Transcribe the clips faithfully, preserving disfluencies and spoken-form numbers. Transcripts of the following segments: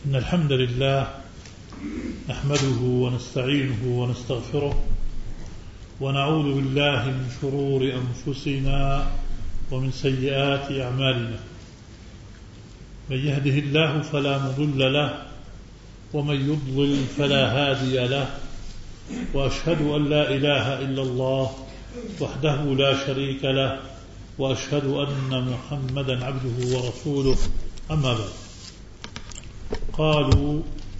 إن الحمد لله نحمده ونستعينه ونستغفره ونعوذ بالله من شرور أنفسنا ومن سيئات أعمالنا. من يهده الله فلا مضل له ومن يضلل فلا هادي له، وأشهد أن لا إله إلا الله وحده لا شريك له، وأشهد أن محمدا عبده ورسوله. أما بعد، قالوا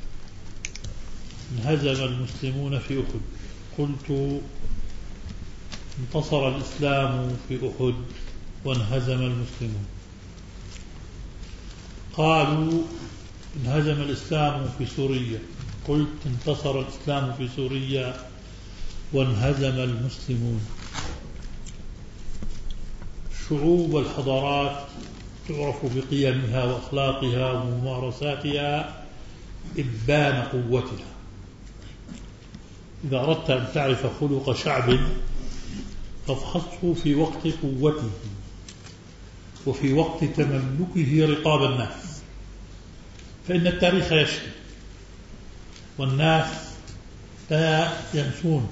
انهزم المسلمون في أحد. قلت انتصر الإسلام في أحد وانهزم المسلمون. قالوا انهزم الإسلام في سوريا. قلت انتصر الإسلام في سوريا وانهزم المسلمون. الشعوب والحضارات تعرف بقيمها وأخلاقها وممارساتها إبان قوتها. إذا أردت أن تعرف خلق شعب فافحصه في وقت قوته وفي وقت تملكه رقاب الناس، فإن التاريخ يشهد والناس لا ينسون.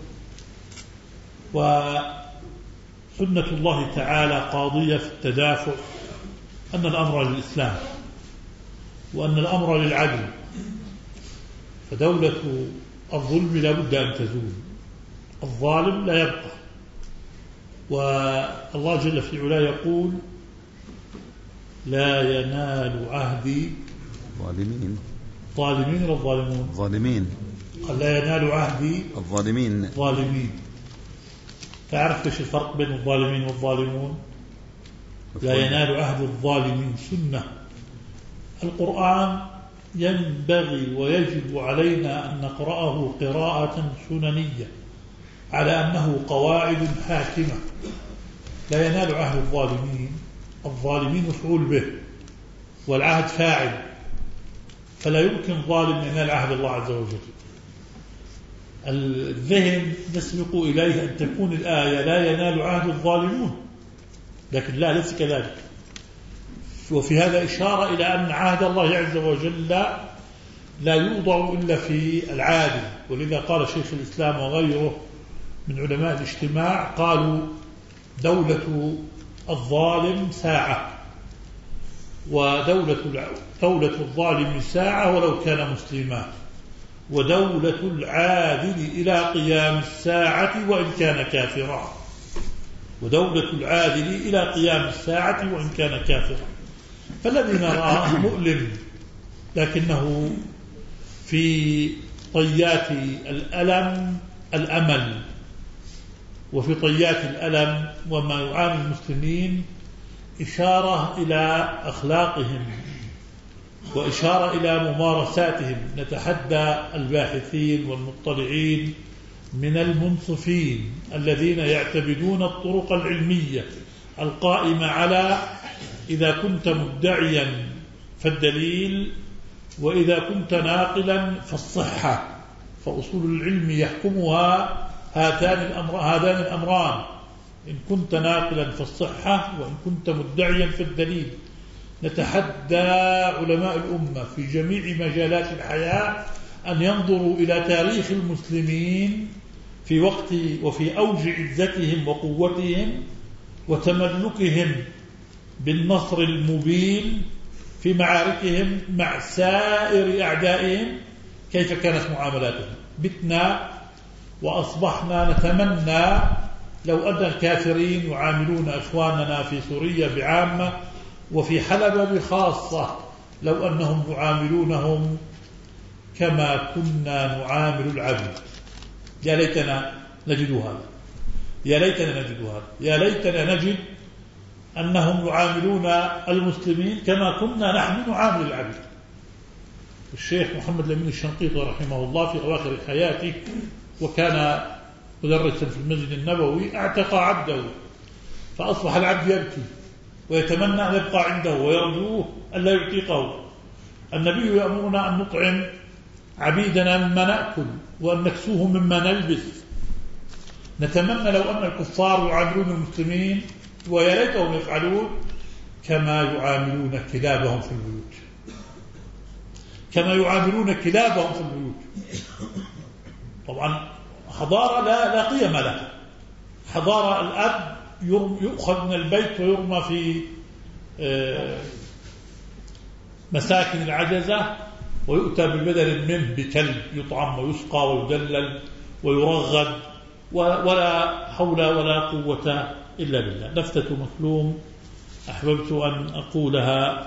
وسنة الله تعالى قاضية في التدافع أن الأمر للإسلام وأن الأمر للعدل، فدولة الظلم لا بد أن تزول، الظالم لا يبقى. والله جل في علاه يقول: لا ينال عهدي ظالمين ظالمين ولا الظالمون ظالمين قال لا ينال عهدي الظالمين ظالمين. تعرف ايش الفرق بين الظالمين والظالمون؟ لا ينال عهد الظالمين سنة. القرآن ينبغي ويجب علينا أن نقرأه قراءة سننية على أنه قواعد حاكمة. لا ينال عهد الظالمين، الظالمين مفعول به والعهد فاعل، فلا يمكن ظالم ينال عهد الله عز وجل. الذهن يسبق إليه أن تكون الآية لا ينال عهد الظالمون، لكن لا، ليس كذلك. وفي هذا إشارة إلى أن عهد الله عز وجل لا يوضع إلا في العادل. ولذا قال شيخ الإسلام وغيره من علماء الاجتماع، قالوا: دولة الظالم ساعة، ودولة دولة الظالم ساعة ولو كان مسلما، ودولة العادل إلى قيام الساعة وإن كان كافرا. ودولة العادل إلى قيام الساعة وإن كان كافرا. فالذي نراه مؤلم، لكنه في طيات الألم الأمل، وفي طيات الألم وما يعاني المسلمين إشارة إلى أخلاقهم وإشارة إلى ممارساتهم. نتحدى الباحثين والمطلعين من المنصفين الذين يعتمدون الطرق العلمية القائمة على إذا كنت مدعيا فالدليل، وإذا كنت ناقلا فالصحة. فأصول العلم يحكمها هاتان الأمر هذان الأمران: إن كنت ناقلا فالصحة، وإن كنت مدعيا فالدليل. نتحدى علماء الأمة في جميع مجالات الحياة أن ينظروا إلى تاريخ المسلمين في وقت وفي أوج عزتهم وقوتهم وتملكهم بالنصر المبين في معاركهم مع سائر أعدائهم، كيف كانت معاملاتهم. بتنا وأصبحنا نتمنى لو أن الكافرين يعاملون أخواننا في سوريا بعامة وفي حلب بخاصة، لو أنهم يعاملونهم كما كنا نعامل العبد. يا ليتنا نجد هذا، يا ليتنا نجد هذا، يا ليتنا نجد أنهم يعاملون المسلمين كما كنا نحن نعامل العبد. الشيخ محمد الأمين الشنقيطي رحمه الله في أواخر حياته، وكان مدرسا في المسجد النبوي، اعتق عبده، فأصبح العبد يبكي ويتمنى أن يبقى عنده ويرجوه أن لا يعتقه. النبي يأمرنا أن نطعم عبيدنا مما نأكل وأن نكسوه مما نلبس. نتمنى لو أن الكفار يعاملون المسلمين، ويا ليتهم يفعلون كما يعاملون كلابهم في البيوت. كما يعاملون كلابهم في البيوت. طبعا حضارة لا, لا قيمة لها. حضارة الأب يؤخذ من البيت ويرمى في مساكن العجزة ويؤتى بالبدل منه بكلب يطعم ويسقى ويدلل ويرغد ولا حول ولا قوة إلا بالله. لفتة مكلوم أحببت أن أقولها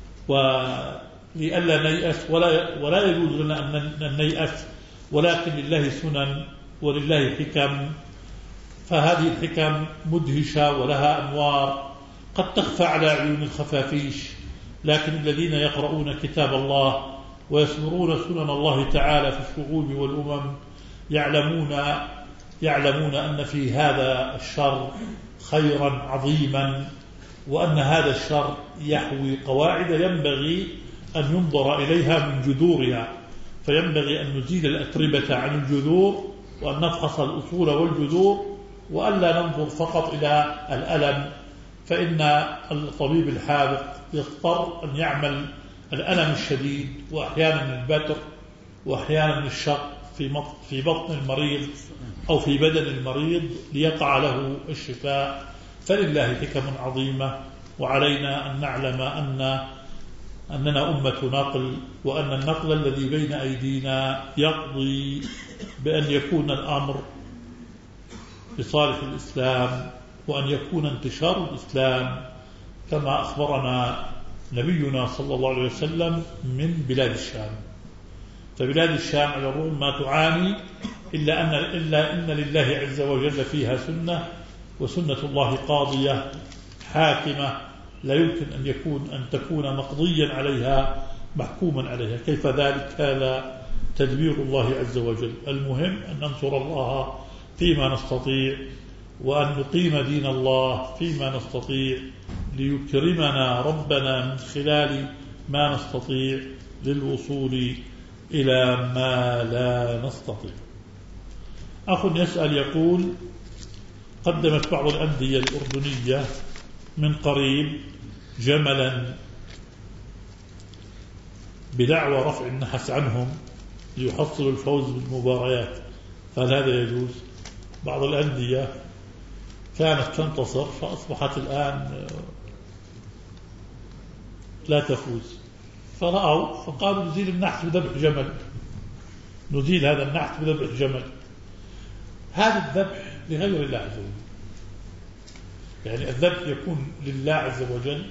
ولئلا نيأس، ولا, ولا يجوز لنا أن نيأس، ولكن لله سنن ولله حكم، فهذه الحكم مدهشة ولها أنوار قد تخفى على عيون الخفافيش، لكن الذين يقرؤون كتاب الله ويسمرون سنن الله تعالى في الشعوب والأمم يعلمون يعلمون أن في هذا الشر خيرا عظيما، وأن هذا الشر يحوي قواعد ينبغي أن ينظر إليها من جذورها، فينبغي أن نزيل الأتربة عن الجذور وأن نفحص الأصول والجذور، وألا ننظر فقط إلى الألم، فإن الطبيب الحاذق يضطر أن يعمل الألم الشديد وأحيانا البتر وأحيانا الشق في بطن المريض أو في بدن المريض ليقع له الشفاء. فلله حكم عظيمة، وعلينا أن نعلم أن أننا أمة نقل، وأن النقل الذي بين أيدينا يقضي بأن يكون الأمر بصالح الإسلام، وأن يكون انتشار الإسلام كما أخبرنا نبينا صلى الله عليه وسلم من بلاد الشام. فبلاد الشام على الرغم ما تعاني إلا أن, إلا أن لله عز وجل فيها سنة، وسنة الله قاضية حاكمة لا يمكن أن يكون أن تكون مقضيا عليها محكوما عليها. كيف ذلك؟ هذا تدبير الله عز وجل. المهم أن ننصر الله فيما نستطيع، وأن نقيم دين الله فيما نستطيع، ليكرمنا ربنا من خلال ما نستطيع للوصول إلى ما لا نستطيع. أخ يسأل يقول: قدمت بعض الأندية الأردنية من قريب جملا بدعوى رفع النحس عنهم ليحصلوا الفوز بالمباريات، فهل هذا يجوز؟ بعض الأندية كانت تنتصر فأصبحت الآن لا تفوز، فرأوا فقالوا نزيل النحس بذبح جمل، نزيل هذا النحس بذبح جمل. هذا الذبح لغير الله عز وجل، يعني الذبح يكون لله عز وجل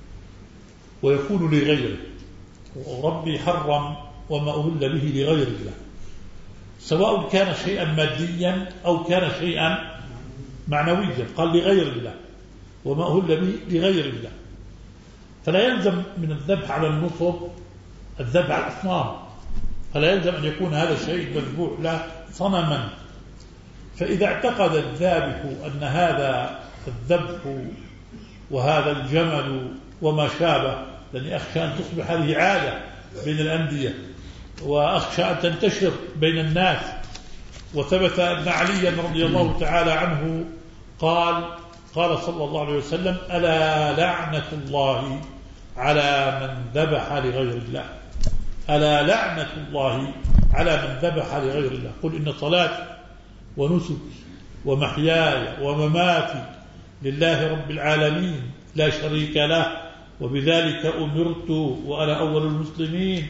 ويكون لغيره، وربي حرم وما أهل به لغير الله، سواء كان شيئا ماديا أو كان شيئا معنويا. قال لغير الله وما أهل به لغير الله، فلا يلزم من الذبح على النصب الذبح على الأصنام، فلا يلزم أن يكون هذا الشيء مذبوح له صنما. فإذا اعتقد الذابح أن هذا الذبح وهذا الجمل وما شابه، لأني أخشى أن تصبح هذه عادة بين الأندية، وأخشى أن تنتشر بين الناس. وثبت أن عليا رضي الله تعالى عنه قال قال صلى الله عليه وسلم: ألا لعنة الله على من ذبح لغير الله، ألا لعنة الله على من ذبح لغير الله. قل إن صلاتي ونسكي ومحياي ومماتي لله رب العالمين لا شريك له وبذلك أمرت وأنا أول المسلمين.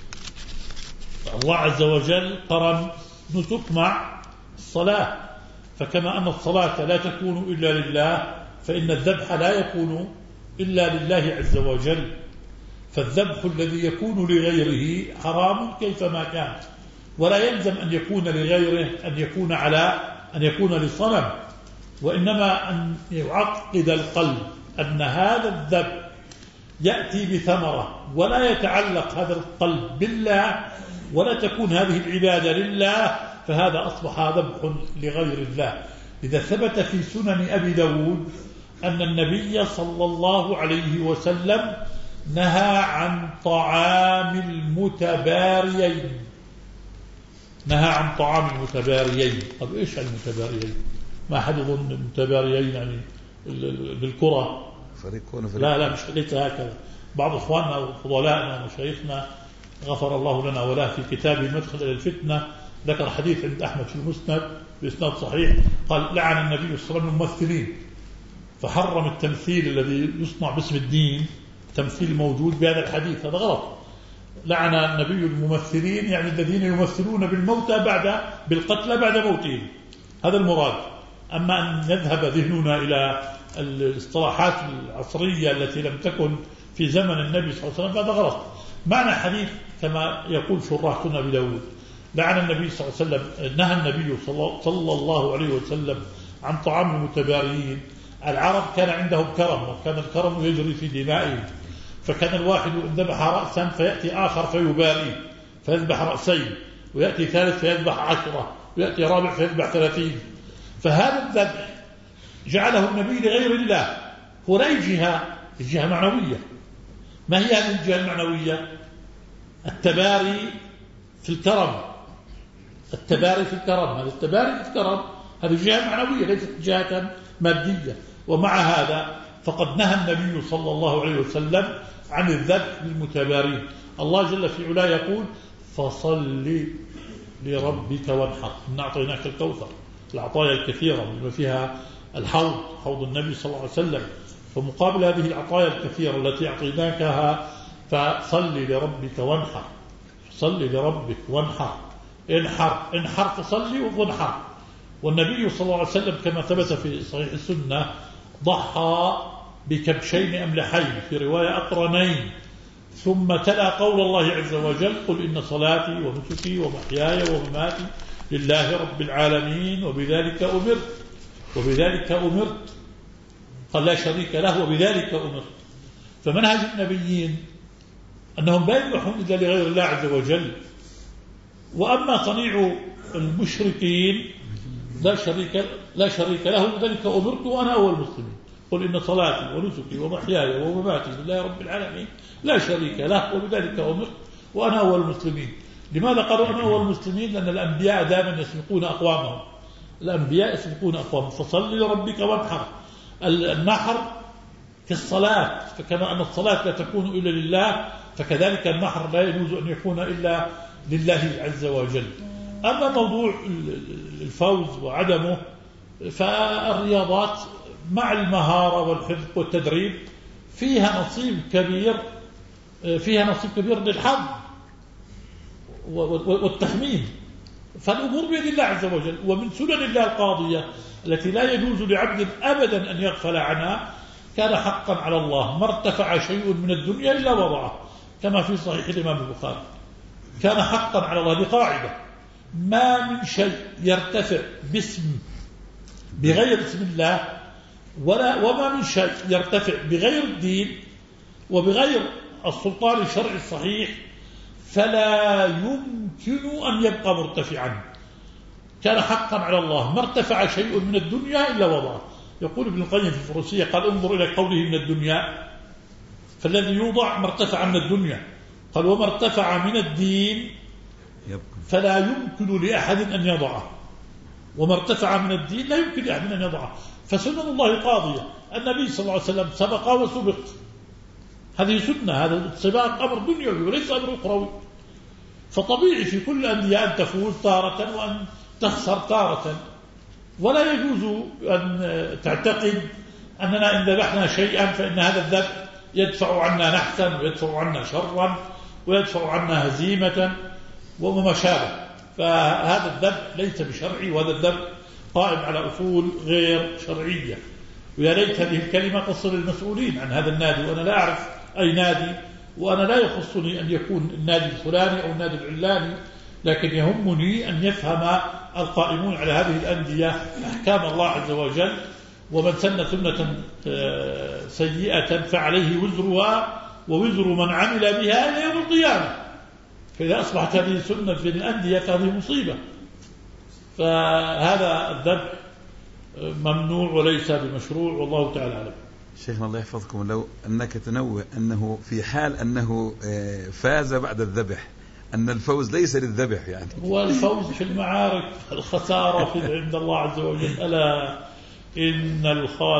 الله عز وجل قرن نسك مع الصلاة، فكما أن الصلاة لا تكون إلا لله، فإن الذبح لا يكون إلا لله عز وجل. فالذبح الذي يكون لغيره حرام كيفما كان، ولا يلزم أن يكون لغيره أن يكون على أن يكون لصنم، وإنما أن يعقد القلب أن هذا الذبح يأتي بثمرة، ولا يتعلق هذا القلب بالله، ولا تكون هذه العبادة لله، فهذا أصبح ذبح لغير الله. إذا ثبت في سنن أبي داود أن النبي صلى الله عليه وسلم نهى عن طعام المتباريين، نهى عن طعام المتباريين. طب إيش المتباريين؟ ما حد يظن المتباريين يعني بالكرة، فريقون فريق. لا لا مش ليس هكذا. بعض إخواننا وفضلائنا ومشايخنا غفر الله لنا وله في كتابه المدخل إلى الفتنة ذكر حديث عند أحمد في المسند بإسناد صحيح قال لعن النبي صلى الله عليه وسلم الممثلين فحرم التمثيل الذي يصنع باسم الدين، تمثيل موجود بهذا الحديث، هذا غلط. لعن النبي الممثلين يعني الذين يمثلون بالموتى بعد بالقتلى بعد موتهم، هذا المراد. أما أن يذهب ذهننا إلى الاصطلاحات العصرية التي لم تكن في زمن النبي صلى الله عليه وسلم هذا غلط. معنى حديث كما يقول شراح سنن أبي داود لعن النبي صلى الله عليه وسلم، نهى النبي صلى الله عليه وسلم عن طعام المتباريين. العرب كان عندهم كرم، وكان الكرم يجري في دمائهم، فكان الواحد إن ذبح رأسا فيأتي آخر فيباريه فيذبح رأسين، ويأتي ثالث فيذبح عشرة، ويأتي رابع فيذبح ثلاثين. فهذا الذبح جعله النبي لغير الله، هو لا جهة الجهة معنوية. ما هي هذه الجهة المعنوية؟ التباري في الكرم، التباري في الكرم، هذا التباري في الكرم هذه جهة معنوية ليست جهة مادية. ومع هذا فقد نهى النبي صلى الله عليه وسلم عن الذبح للمتبارين. الله جل في علاه يقول فصل لربك وانحر، إنا أعطيناك الكوثر، العطايا الكثيرة بما فيها الحوض، حوض النبي صلى الله عليه وسلم. فمقابل هذه العطايا الكثيرة التي أعطيناكها فصل لربك وانحر، صل لربك وانحر، انحر انحر فصلي وانحر. والنبي صلى الله عليه وسلم كما ثبت في صحيح السنة ضحى بكبشين أملحين، في رواية أقرنين، ثم تلا قول الله عز وجل قل إن صلاتي ونسكي ومحياي ومماتي لله رب العالمين وبذلك أمرت وبذلك أمرت، قال لا شريك له وبذلك أمرت. فمنهج النبيين أنهم لا يذبحون إلا لغير الله عز وجل. وأما صنيع المشركين لا شريك لا شريك له وبذلك أمرت وأنا أول المسلمين، قل إن صلاتي ونسكي ومحياي ومماتي لله رب العالمين لا شريك له وبذلك أمرت وأنا أول المسلمين. لماذا قالوا أنا أول المسلمين؟ لأن الأنبياء دائما يسبقون أقوامهم، الأنبياء يسبقون أقوامهم. فصل لربك وانحر، النحر كالصلاة، فكما أن الصلاة لا تكون إلا لله فكذلك النحر لا يجوز أن يكون إلا لله عز وجل. أما موضوع الفوز وعدمه فالرياضات مع المهارة والحفظ والتدريب فيها نصيب كبير، فيها نصيب كبير للحظ والتخمين، فالأمور بيد الله عز وجل. ومن سنن الله القاضية التي لا يجوز لعبد أبدا أن يغفل عنها كان حقا على الله ما ارتفع شيء من الدنيا إلا وضعه، كما في صحيح الإمام البخاري. كان حقا على الله بقاعدة ما من شيء يرتفع باسم بغير اسم الله، ولا وما من شيء يرتفع بغير الدين وبغير السلطان الشرعي الصحيح فلا يمكن أن يبقى مرتفعا. كان حقا على الله ما ارتفع شيء من الدنيا إلا وضعه. يقول ابن القيم في الفروسية قال انظر إلى قوله من الدنيا، فالذي يوضع ما ارتفع من الدنيا، قال وما ارتفع من الدين فلا يمكن لأحد أن يضعه، وما ارتفع من الدين لا يمكن لأحد أن يضعه. فسنن الله قاضية، النبي صلى الله عليه وسلم سبق وسبق، هذه سنة، هذا السباق أمر دنيوي وليس أمر أخروي. فطبيعي في كل الأندية أن تفوز تارة وأن تخسر تارة، ولا يجوز أن تعتقد أننا إن ذبحنا شيئا فإن هذا الذبح يدفع عنا نحسا ويدفع عنا شرا ويدفع عنا هزيمة وما شابه. فهذا الذبح ليس بشرعي، وهذا الذبح قائم على أصول غير شرعية. ويا ليت هذه الكلمة تصل للمسؤولين عن هذا النادي، وأنا لا أعرف أي نادي، وأنا لا يخصني أن يكون النادي الفلاني أو النادي العلاني، لكن يهمني أن يفهم القائمون على هذه الأندية أحكام الله عز وجل. ومن سن سنة سيئة فعليه وزرها ووزر من عمل بها إلى يوم القيامة. فإذا أصبحت هذه سنة في الأندية فهذه مصيبة. فهذا الذبح ممنوع وليس بمشروع، والله تعالى أعلم. شيخنا الله يحفظكم، لو أنك تنوه أنه في حال أنه فاز بعد الذبح أن الفوز ليس للذبح، يعني هو الفوز في المعارك، الخسارة في عند الله عز وجل. ألا إن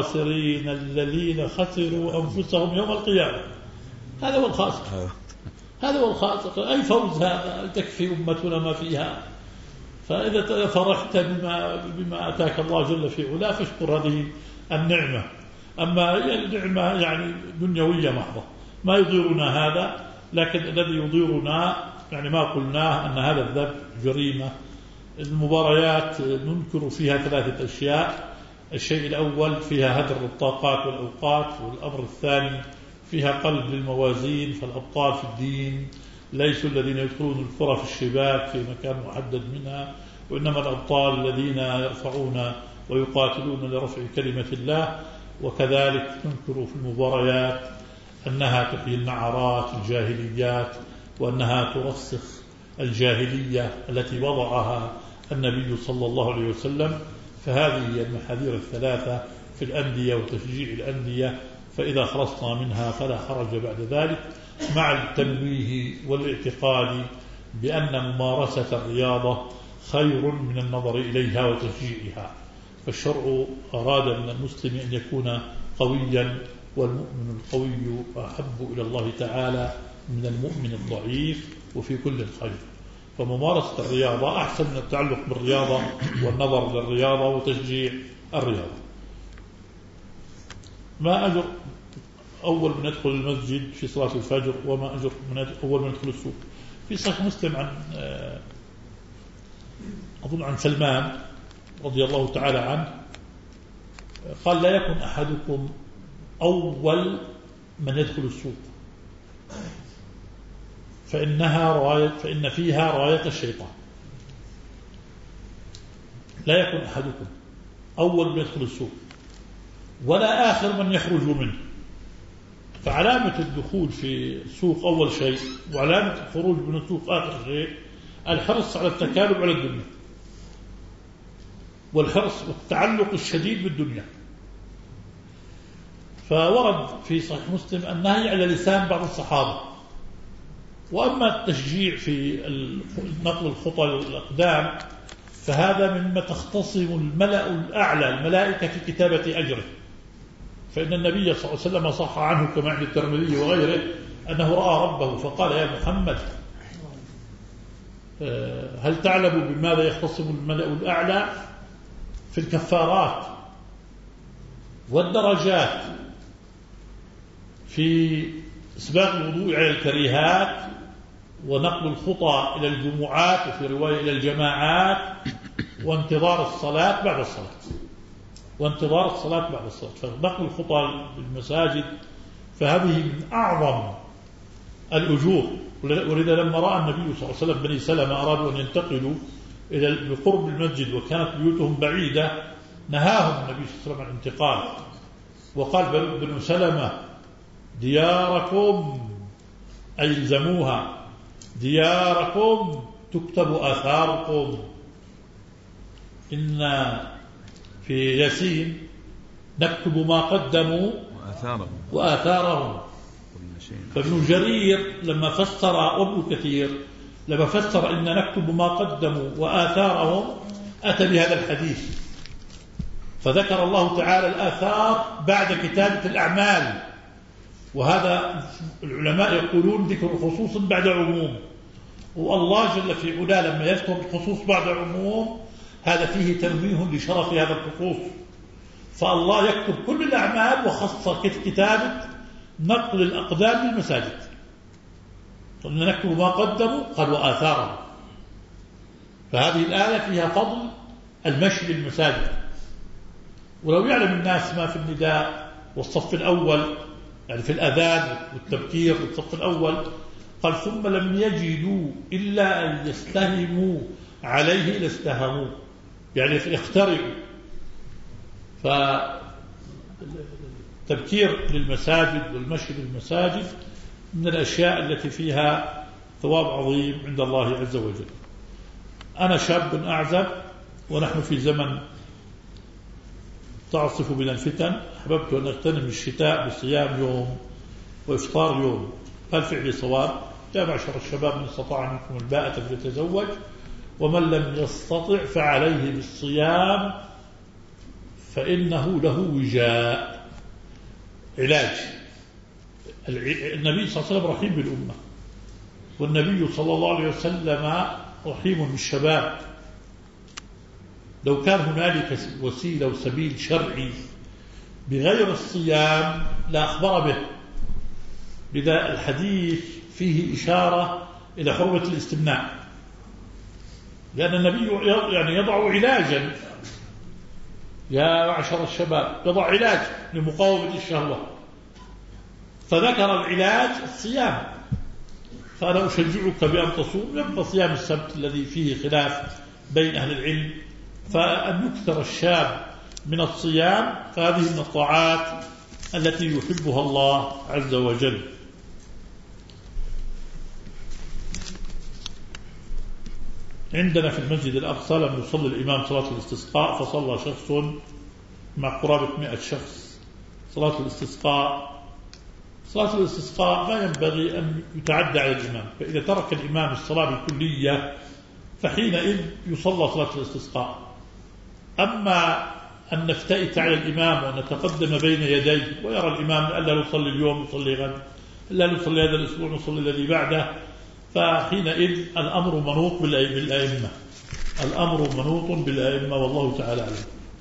الخاسرين الذين خسروا أنفسهم يوم القيامة، هذا هو الخاسر. هذا هو الخاطئ. أي فوز هذا؟ تكفي أمتنا ما فيها. فإذا فرحت بما, بما أتاك الله جل في علاه فاشكر هذه النعمة. أما النعمة يعني دنيوية محضة ما يضيرنا هذا، لكن الذي يضيرنا يعني ما قلناه أن هذا الذنب جريمة. المباريات ننكر فيها ثلاثة أشياء: الشيء الأول فيها هدر الطاقات والأوقات، والأمر الثاني فيها قلب للموازين، فالأبطال في الدين ليسوا الذين يدخلون الكرة في الشباك في مكان محدد منها، وإنما الأبطال الذين يرفعون ويقاتلون لرفع كلمة الله. وكذلك ننكر في المباريات أنها تحيي النعرات الجاهليات، وأنها ترسخ الجاهلية التي وضعها النبي صلى الله عليه وسلم. فهذه هي المحاذير الثلاثة في الأندية وتشجيع الأندية، فإذا خلصنا منها فلا حرج بعد ذلك، مع التنويه والاعتقاد بأن ممارسة الرياضة خير من النظر إليها وتشجيعها. فالشرع أراد من المسلم أن يكون قويا، والمؤمن القوي أحب إلى الله تعالى من المؤمن الضعيف، وفي كل خير. فممارسة الرياضة أحسن من التعلق بالرياضة والنظر للرياضة وتشجيع الرياضة. ما أجر أول من يدخل المسجد في صلاة الفجر، وما أجر من أول من يدخل السوق؟ في صحيح مسلم عن أظن عن سلمان رضي الله تعالى عنه قال: لا يكن أحدكم أول من يدخل السوق، فإنها راية فإن فيها راية الشيطان. لا يكن أحدكم أول من يدخل السوق ولا آخر من يخرج منه. فعلامة الدخول في السوق أول شيء، وعلامة الخروج من السوق آخر شيء، الحرص على التكالب على الدنيا، والحرص والتعلق الشديد بالدنيا. فورد في صحيح مسلم النهي على لسان بعض الصحابة. وأما التشجيع في نقل الخطى للأقدام فهذا مما تختصم الملأ الأعلى الملائكة في كتابة أجره. فإن النبي صلى الله عليه وسلم صح عنه كما عند الترمذي وغيره أنه رأى ربه فقال: يا محمد، هل تعلم بماذا يختصم الملأ الأعلى؟ في الكفارات والدرجات، في إسباغ الوضوء على الكريهات، ونقل الخطى إلى الجمعات، وفي رواية إلى الجماعات، وانتظار الصلاة بعد الصلاة وانتظار الصلاة بعد الصلاة فنقل الخطى بالمساجد فهذه من أعظم الأجور. ولذا لما رأى النبي صلى الله عليه وسلم بني سلمة أرادوا أن ينتقلوا إلى بقرب المسجد وكانت بيوتهم بعيدة، نهاهم النبي صلى الله عليه وسلم عن الانتقال، وقال: بنو سلمة دياركم أي الزموها، دياركم تكتب آثاركم. إن في ياسين نكتب ما قدموا وآثارهم, وآثارهم. فابن جرير لما فسر، وابن كثير لما فسر إن نكتب ما قدموا وآثارهم أتى بهذا الحديث، فذكر الله تعالى الآثار بعد كتابة الأعمال. وهذا العلماء يقولون ذكر خصوص بعد عموم، والله جل في علاه لما يذكر الخصوص بعد عموم هذا فيه تنويه لشرف هذا الخصوص. فالله يكتب كل الأعمال وخص كتابة نقل الأقدام للمساجد. قلنا نكتب ما قدموا قال وآثارهم. فهذه الآية فيها فضل المشي للمساجد. ولو يعلم الناس ما في النداء والصف الأول، يعني في الأذان والتبكير والصف الأول، قال: ثم لم يجدوا إلا أن يستهموا عليه لاستهموا، يعني يخترعوا. فالتبكير للمساجد والمشي للمساجد من الأشياء التي فيها ثواب عظيم عند الله عز وجل. أنا شاب أعزب ونحن في زمن تعصف بنا الفتن، أحببت أن أغتنم الشتاء بصيام يوم وإفطار يوم. هل فعلي صواب؟ يا معشر الشباب، من استطاع منكم الباءة فليتزوج، ومن لم يستطع فعليه بالصيام فإنه له وجاء. علاج. النبي صلى الله عليه وسلم رحيم بالأمة، والنبي صلى الله عليه وسلم رحيم بالشباب، لو كان هنالك وسيلة وسبيل شرعي بغير الصيام لا أخبر به. لذا الحديث فيه إشارة إلى حرمة الاستمناء، لأن النبي يعني يضع علاجا، يا معشر الشباب، يضع علاج لمقاومة الشهوة، فذكر العلاج الصيام. فأنا أشجعك بأن تصوم، يبقى صيام السبت الذي فيه خلاف بين أهل العلم، فأن يكثر الشاب من الصيام، فهذه من الطاعات التي يحبها الله عز وجل. عندنا في المسجد الأقصى لم يصلي الإمام صلاة الاستسقاء، فصلى شخص مع قرابة مئة شخص صلاة الاستسقاء. صلاة الاستسقاء ما ينبغي أن يتعدى على الإمام، فإذا ترك الإمام الصلاة بالكلية فحينئذ يصلى صلاة الاستسقاء. أما أن نفتئت على الإمام ونتقدم بين يديه ويرى الإمام ألا نصلي اليوم نصلي غد، ألا نصلي هذا الأسبوع نصلي الذي بعده، فحينئذ الأمر منوط بالأئمة، الأمر منوط بالأئمة والله تعالى أعلم.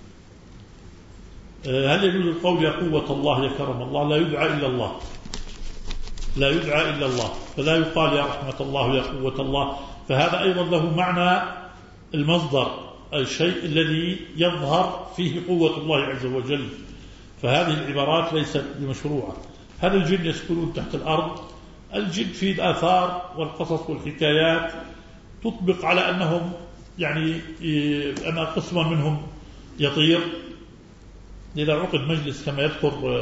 هل يجوز القول يا قوة الله يا كرم الله؟ لا يدعى إلا الله، لا يدعى إلا الله، فلا يقال يا رحمة الله يا قوة الله، فهذا أيضا له معنى المصدر، الشيء الذي يظهر فيه قوة الله عز وجل، فهذه العبارات ليست بمشروعة. هل الجن يسكنون تحت الأرض؟ الجن في الآثار والقصص والحكايات تطبق على أنهم يعني أن قسما منهم يطير. إذا عقد مجلس كما يذكر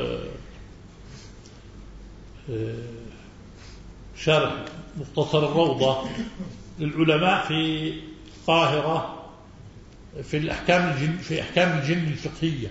شارح مختصر الروضة للعلماء في القاهرة في الأحكام الجن في أحكام الجن الفقهية،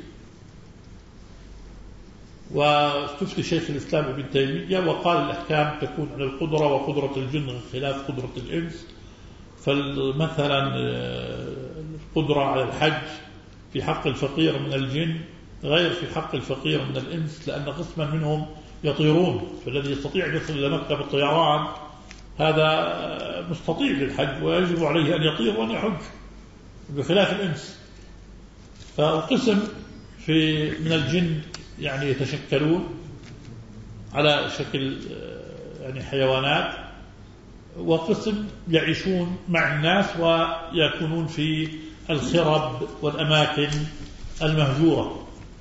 واستفتي شيخ الإسلام ابن تيمية وقال الأحكام تكون على القدرة، وقدرة الجن خلاف قدرة الإنس. فمثلا القدرة على الحج في حق الفقير من الجن غير في حق الفقير من الإنس، لأن قسما منهم يطيرون، فالذي يستطيع أن يصل إلى مكة بالطيران هذا مستطيع للحج ويجب عليه أن يطير وأن يحج بخلاف الإنس. فالقسم في من الجن يعني يتشكلون على شكل يعني حيوانات، وقسم يعيشون مع الناس ويكونون في الخرب والأماكن المهجورة.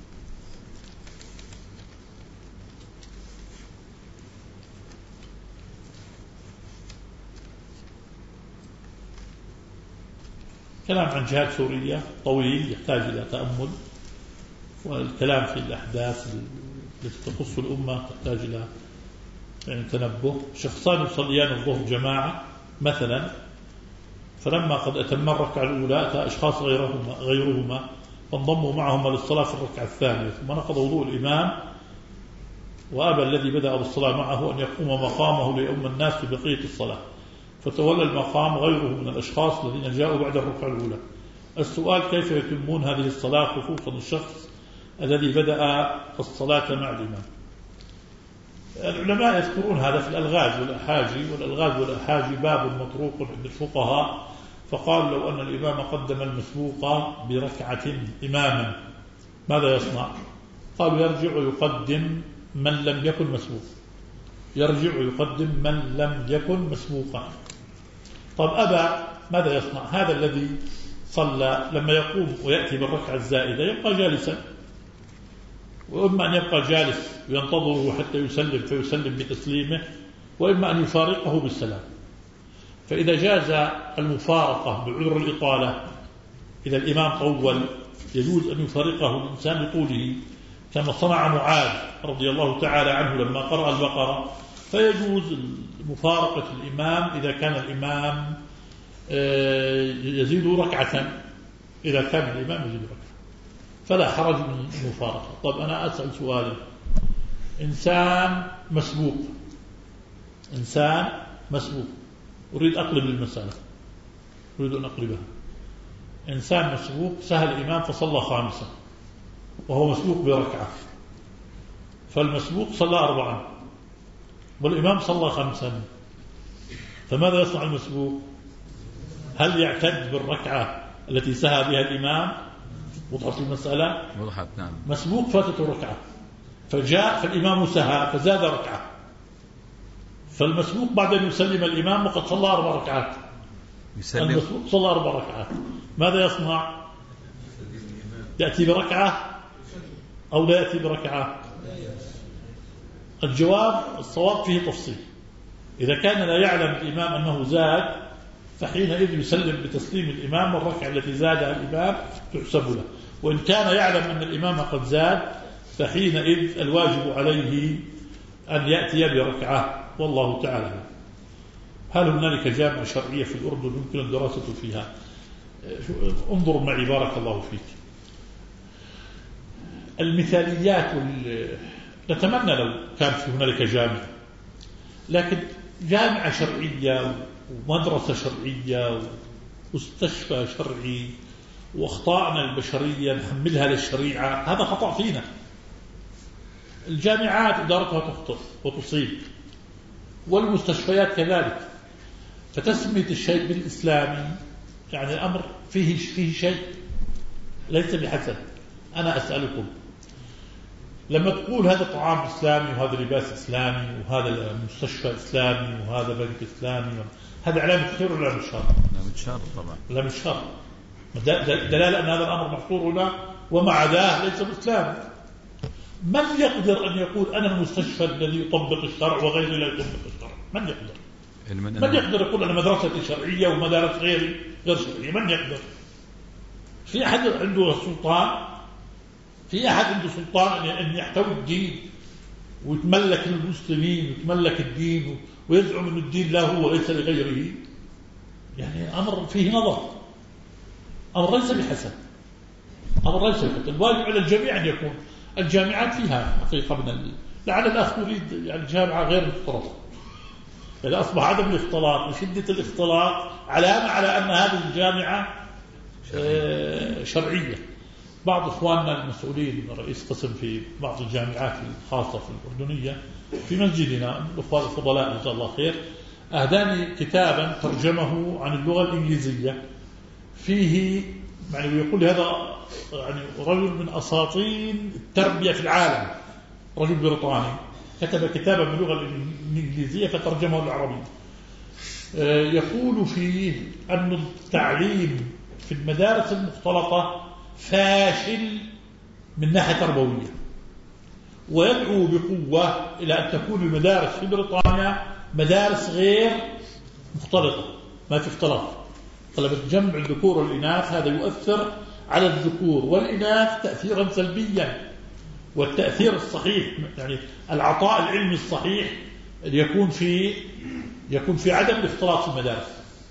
كلام عن جهات سورية طويل يحتاج إلى تأمل، والكلام في الأحداث التي تخص الأمة تحتاج إلى يعني تنبه. شخصان يصليان الظهر جماعة مثلا، فلما قد أتم الركعة الأولى أتى أشخاص غيرهما غيرهما فانضموا معهما للصلاة في الركعة الثانية، ثم نقض وضوء الإمام وأبى الذي بدأ بالصلاة معه أن يقوم مقامه ليؤم الناس في بقية الصلاة، فتولى المقام غيره من الأشخاص الذين جاءوا بعد الركعة الأولى. السؤال كيف يتمون هذه الصلاة خصوصا الشخص الذي بدأ الصلاة مع الإمام؟ العلماء يذكرون هذا في الألغاز والأحاجي، والألغاز والأحاجي باب مطروق عند الفقهاء، فقال لو أن الإمام قدم المسبوق بركعة إماما ماذا يصنع؟ قالوا يرجع ويقدم من لم يكن مسبوق، يرجع ويقدم من لم يكن مسبوقا. طب أبى ماذا يصنع؟ هذا الذي صلى لما يقوم ويأتي بالركعة الزائدة يبقى جالسا، وإما أن يبقى جالس وينتظره حتى يسلم فيسلم بتسليمه، وإما أن يفارقه بالسلام. فإذا جاز المفارقة بعذر الإطالة، إذا الإمام طول يجوز أن يفارقه الإنسان لطوله، كما صنع معاذ رضي الله تعالى عنه لما قرأ البقرة، فيجوز مفارقة الإمام إذا كان الإمام يزيد ركعة، إذا كان الإمام يزيد ركعة فلا حرج من المفارقة. طب أنا أسأل سؤالا، إنسان مسبوق إنسان مسبوق أريد أقلب المسألة، أريد أن أقلبها. إنسان مسبوق سهل الإمام فصلى خامسة وهو مسبوق بركعة، فالمسبوق صلى أربعا والإمام صلى خمسا، فماذا يصنع المسبوق؟ هل يعتد بالركعة التي سهى بها الإمام؟ وضحت المسألة؟ وضحت. نعم. مسبوق فاتته ركعة فجاء فالإمام سهى فزاد ركعة، فالمسبوق بعد أن يسلم الإمام وقد صلى أربع ركعات، يسلم. المسبوق صلى أربع ركعات، ماذا يصنع؟ يأتي بركعة أو لا يأتي بركعة؟ الجواب الصواب فيه تفصيل. إذا كان لا يعلم الإمام أنه زاد فحينئذ يسلم بتسليم الإمام، والركعة التي زادها الإمام تحسب له. وإن كان يعلم أن الإمام قد زاد فحينئذ الواجب عليه أن يأتي بركعة، والله تعالى. هل هنالك جامعة شرعية في الأردن يمكن الدراسة فيها؟ انظر معي بارك الله فيك. المثاليات وال... نتمنى لو كان في هنالك جامعة، لكن جامعة شرعية ومدرسة شرعية ومستشفى شرعي وأخطائنا البشرية نحملها للشريعة، هذا خطأ فينا. الجامعات إدارتها تخطئ وتصيب، والمستشفيات كذلك. فتسمية الشيء بالإسلامي يعني الأمر فيه فيه شيء ليس بحسن. أنا أسألكم، لما تقول هذا طعام إسلامي وهذا لباس إسلامي وهذا مستشفى إسلامي وهذا بنك إسلامي، هذا علامة خير ولا علامة شر؟ علامة شر طبعا. علامة شر، دلالة أن هذا الأمر محصور هنا، ومع ذا ليس بإسلام. من يقدر أن يقول أنا المستشفى الذي يطبق الشرع وغيري لا يطبق الشرع؟ من يقدر؟ من يقدر يقول أنا مدرستي شرعية ومدارس غيري غير شرعية؟ من يقدر؟ في أحد عنده سلطان؟ في أحد عنده سلطان أن يحتوي الدين ويتملك المسلمين ويتملك الدين ويزعم أن الدين له وليس لغيره؟ يعني أمر فيه نظر، أمر ليس بحسن، أمر ليس بحسن. الواجب على الجميع أن يكون الجامعات فيها حقيقة من ال... لعل الأخ يريد يعني جامعة غير مختلطة. إذا أصبح عدم الاختلاط وشدة الاختلاط علامة على أن هذه الجامعة شرعية. بعض إخواننا المسؤولين رئيس قسم في بعض الجامعات الخاصة في الأردنية في مسجدنا، الأخوان الفضلاء جزاه الله خير، أهداني كتابا ترجمه عن اللغة الإنجليزية، فيه يعني يقول هذا يعني رجل من أساطين التربية في العالم، رجل بريطاني كتب كتابا باللغة الإنجليزية فترجمه للعربية. يقول فيه أن التعليم في المدارس المختلطة فاشل من ناحية تربوية، ويدعو بقوة إلى أن تكون المدارس في بريطانيا مدارس غير مختلطة، ما في اختلاط. طلبة جمع الذكور والإناث هذا يؤثر على الذكور والإناث تأثيرا سلبيا، والتأثير الصحيح يعني العطاء العلمي الصحيح يكون في يكون في عدم الاختلاط في المدارس.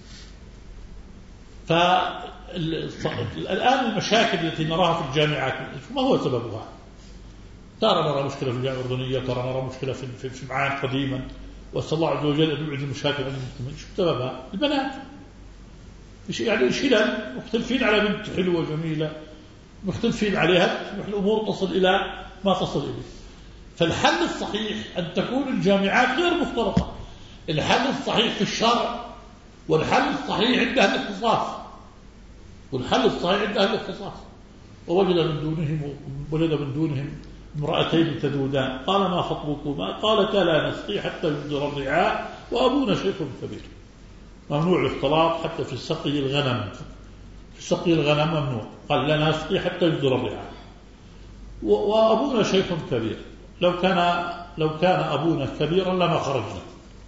فالآن المشاكل التي نراها في الجامعات ما هو سببها؟ ترى نرى مشكلة في الجامعة الأردنية، ترى نرى مشكلة في في معان قديما، وأسأل الله عز وجل أن يبعد المشاكل عن المسلمين. شو سببها؟ البنات يعني شلل، مختلفين على بنت حلوة جميلة، مختلفين عليها، الأمور تصل إلى ما تصل إليه. فالحل الصحيح أن تكون الجامعات غير مختلطة. الحل الصحيح في الشرع، والحل الصحيح عند أهل الاختصاص، والحل الصحيح عند أهل الاختصاص. ووجد من دونهم ولد من دونهم امرأتين تذودان قال ما خطبكما؟ قالتا لا نسقي حتى يصدر الرعاء وأبونا شيخ كبير. ممنوع الاختلاط حتى في سقي الغنم، في سقي الغنم ممنوع. قال لا نسقي حتى يصدر الرعاء وأبونا شيخ كبير. لو كان لو كان أبونا كبيرا لما خرجنا،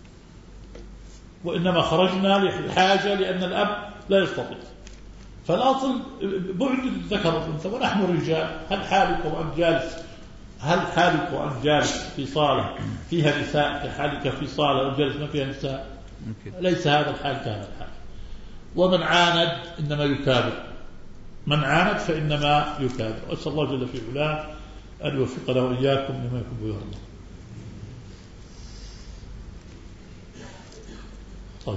وإنما خرجنا للحاجة لأن الأب لا يستطيع. فالأصل بعد الذكر والأنثى، ونحن رجال. هل حالك وأنت جالس هل حالك وأنت جالس في صالة فيها نساء كحالك في صالة وجالس ما فيها نساء؟ ليس هذا الحال كهذا الحال. ومن عاند إنما يكابر، من عاند فإنما يكابر. أسأل الله جل في علاه أن يوفقنا وإياكم لما يحب ويرضى. طيب،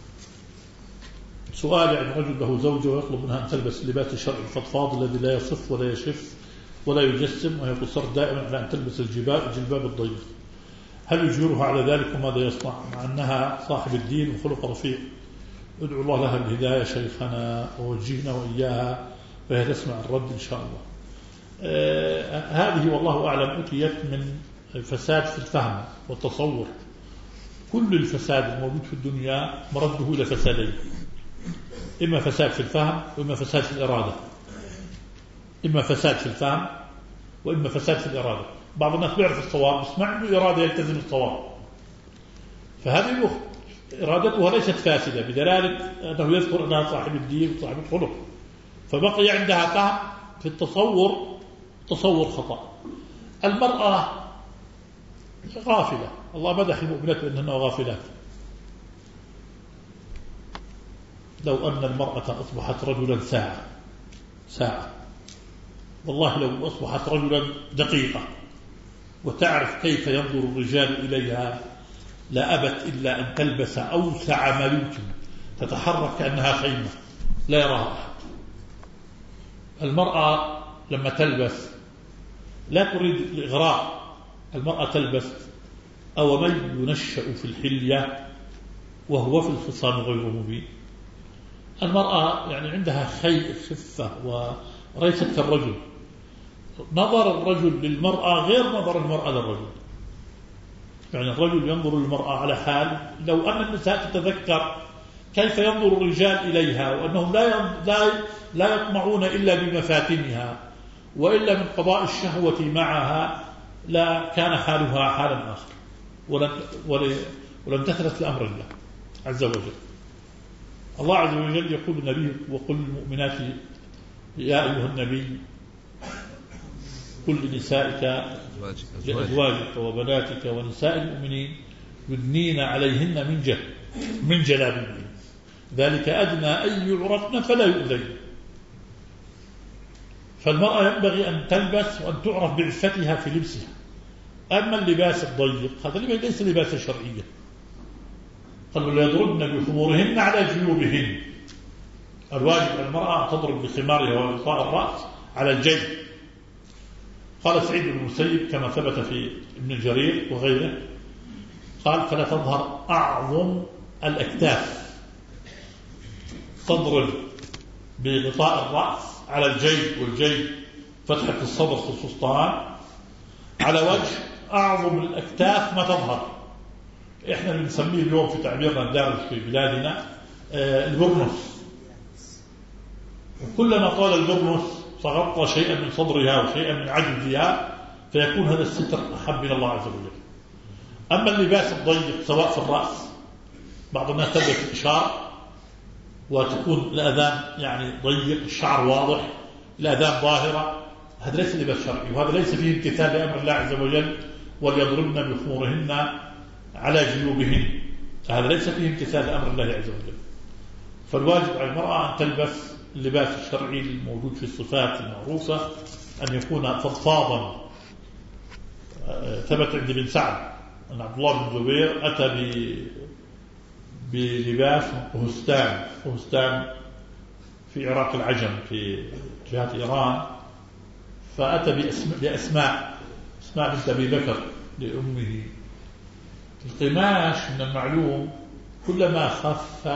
سؤال عن رجل له زوجة ويطلب منها أن تلبس لباس الشرع الفضفاض الذي لا يصف ولا يشف ولا يجسم، وهي تصر دائما على أن تلبس الجباب الجلباب الضيق. هل يجبرها على ذلك وماذا يصنع مع أنها صاحب الدين وخلق رفيق؟ ادعو الله لها بالهداية شيخنا ووجهنا وإياها فهي تسمع الرد إن شاء الله. آه هذه والله أعلم أتيت من فساد في الفهم والتصور. كل الفساد الموجود في الدنيا مرده إلى فسادين، إما فساد في الفهم وإما فساد في الإرادة. إما فساد في الفهم وإما فساد في الإرادة. بعض الناس بيعرف الصواب بس ما عنده إرادة يلتزم الصواب، فهذه الأخت إرادتها ليست فاسدة بدلالة أنه يذكر أنها صاحب الدين وصاحب الخلق، فبقي عندها فهم في التصور تصور خطأ. المرأة غافلة، الله مدح المؤمنات بأنهن غافلات. لو أن المرأة أصبحت رجلا ساعة ساعة والله لو أصبحت رجلا دقيقة وتعرف كيف ينظر الرجال إليها لا أبت إلا أن تلبس أوسع ما يمكن، تتحرك كأنها خيمة لا يراها أحد. المرأة لما تلبس لا تريد الإغراء، المرأة تلبس أو من ينشأ في الحلية وهو في الخصام غير مبين. المرأة يعني عندها خي خفة وليست كالرجل. نظر الرجل للمرأة غير نظر المرأة للرجل. يعني الرجل ينظر للمرأة على حال، لو أن النساء تتذكر كيف ينظر الرجال إليها وأنهم لا لا لا يطمعون إلا بمفاتنها وإلا من قضاء الشهوة معها لا كان حالها حالا آخر، ولم ولم تثلث لأمر الله عز وجل. الله عز وجل يقول النبي وقل للمؤمنات يا أيها النبي قل لنسائك لأزواجك وبناتك ونساء المؤمنين يدنين عليهن من جل من جلابيبهن ذلك أدنى أن يعرفن فلا يؤذين. فالمرأة ينبغي أن تلبس وأن تعرف بعفتها في لبسها. أما اللباس الضيق هذا ليس لباسا شرعيا. قالوا ليضربن بخمورهن على جيوبهن. الواجب على المرأة أن تضرب بخمارها وغطاء الرأس على الجيب. قال سعيد بن المسيب كما ثبت في ابن جرير وغيره قال فلا تظهر أعظم الأكتاف، تضرب بغطاء الرأس على الجيب، والجيب فتحة الصدر في الفستان على وجه أعظم الأكتاف ما تظهر. إحنا بنسميه اليوم في تعبيرنا الدارج في بلادنا البرنس، وكلما طال البرنس فغطى شيئا من صدرها وشيئا من عجزها فيكون هذا الستر أحب من الله عز وجل. أما اللباس الضيق سواء في الرأس، بعض الناس تلبس الإشار وتكون الأذان يعني ضيق، الشعر واضح، الأذان ظاهرة، هذا ليس لباس شرعي، وهذا ليس فيه امتثال لأمر الله عز وجل وليضربن بخمورهن على جيوبهن، هذا ليس فيه امتثال لأمر الله عز وجل. فالواجب على المرأة أن تلبس اللباس الشرعي الموجود في الصفات المعروفة، أن يكون فضفاضا. ثبت عند بن سعد أن عبد الله بن زبير أتى بلباس قهستان، قهستان في عراق العجم في جهة إيران، فأتى بأسماء أسماء بنت أبي بكر لأمه. القماش من المعلوم كلما خف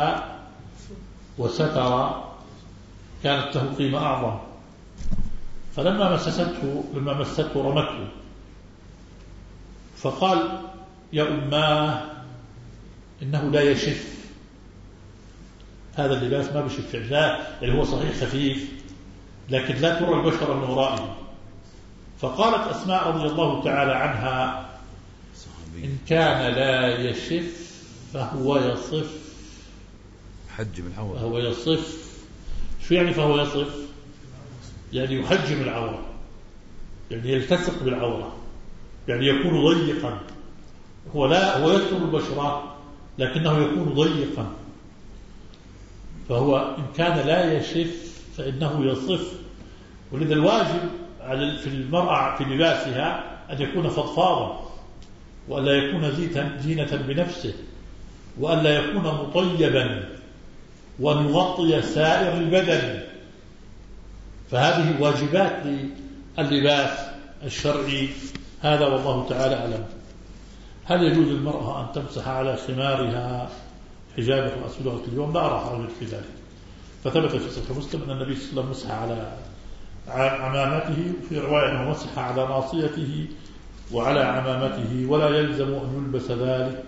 وستر كانت له قيمة أعظم، فلما مسسته لما مسته رمته، فقال يا أماه إنه لا يشف، هذا اللباس ما بشف، يعني هو صحيح خفيف لكن لا ترى البشر من ورائه. فقالت أسماء رضي الله تعالى عنها إن كان لا يشف فهو يصف، حجم العورة، فهو يصف. شو يعني فهو يصف؟ يعني يحجم العورة، يعني يلتصق بالعورة، يعني يكون ضيقا. هو لا هو يستر البشرة لكنه يكون ضيقا، فهو إن كان لا يشف فإنه يصف. ولذا الواجب على في المرأة في لباسها أن يكون فضفاضا، وألا يكون زينة بنفسه، وألا يكون مطيبا، وأن يغطي سائر البدن. فهذه واجبات للباس الشرعي، هذا والله تعالى أعلم. هل يجوز للمرأة أن تمسح على خمارها حجاب الرأس في لغة اليوم؟ لا أرى حرج في ذلك. فثبت في صحيح مسلم أن النبي صلى الله عليه وسلم مسح على عمامته، وفي رواية أنه مسح على ناصيته وعلى عمامته، ولا يلزم أن يلبس ذلك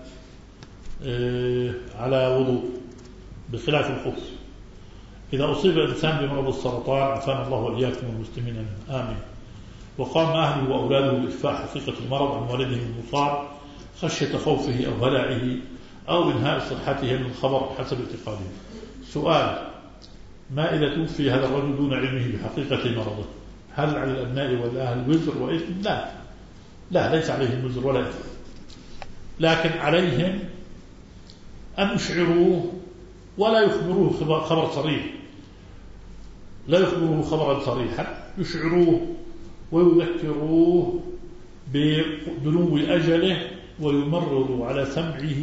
على وضوء بخلاف الخف. إذا أصيب الإنسان بمرض السرطان عافانا الله وإياكم والمسلمين آمين، وقام أهله وأولاده بإخفاء حقيقة المرض عن والده المصاب خشية خوفه أو هلعه أو إنهاء صحته من الخبر حسب اعتقادهم. سؤال: ما إذا توفي هذا الرجل دون علمه بحقيقة مرضه، هل على الأبناء والأهل وزر وإثم؟ لا لا ليس عليهم وزر ولا إثم، لكن عليهم أن يشعروه ولا يخبروه خبر صريح، لا يخبروه خبرا صريحا، يشعروه ويذكروه بدنو أجله ويمرروا على سمعه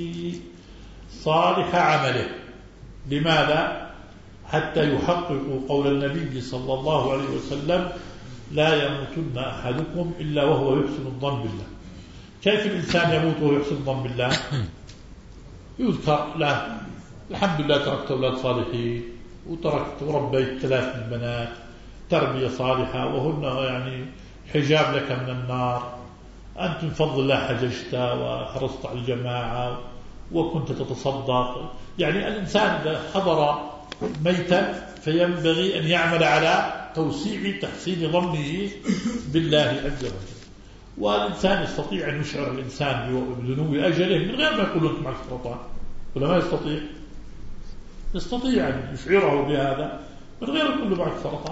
صالح عمله. لماذا؟ حتى يحققوا قول النبي صلى الله عليه وسلم: لا يموتن أحدكم إلا وهو يحسن الظن بالله. كيف الإنسان يموت وهو يحسن الظن بالله؟ يذكر له: الحمد لله تركت أولاد صالحين، وتركت وربيت ثلاث من البنات تربية صالحة، وهن يعني حجاب لك من النار، أنت من فضل الله حججت وحرصت على الجماعة وكنت تتصدق. يعني الإنسان إذا حضر ميتا فينبغي أن يعمل على توسيع تحسين ظنه بالله عز وجل. والإنسان يستطيع أن يشعر الإنسان بدنو أجله من غير ما يقول لك معك سرطان، ولا ما يستطيع؟ يستطيع أن يشعره بهذا من غير يقول له معك سرطان.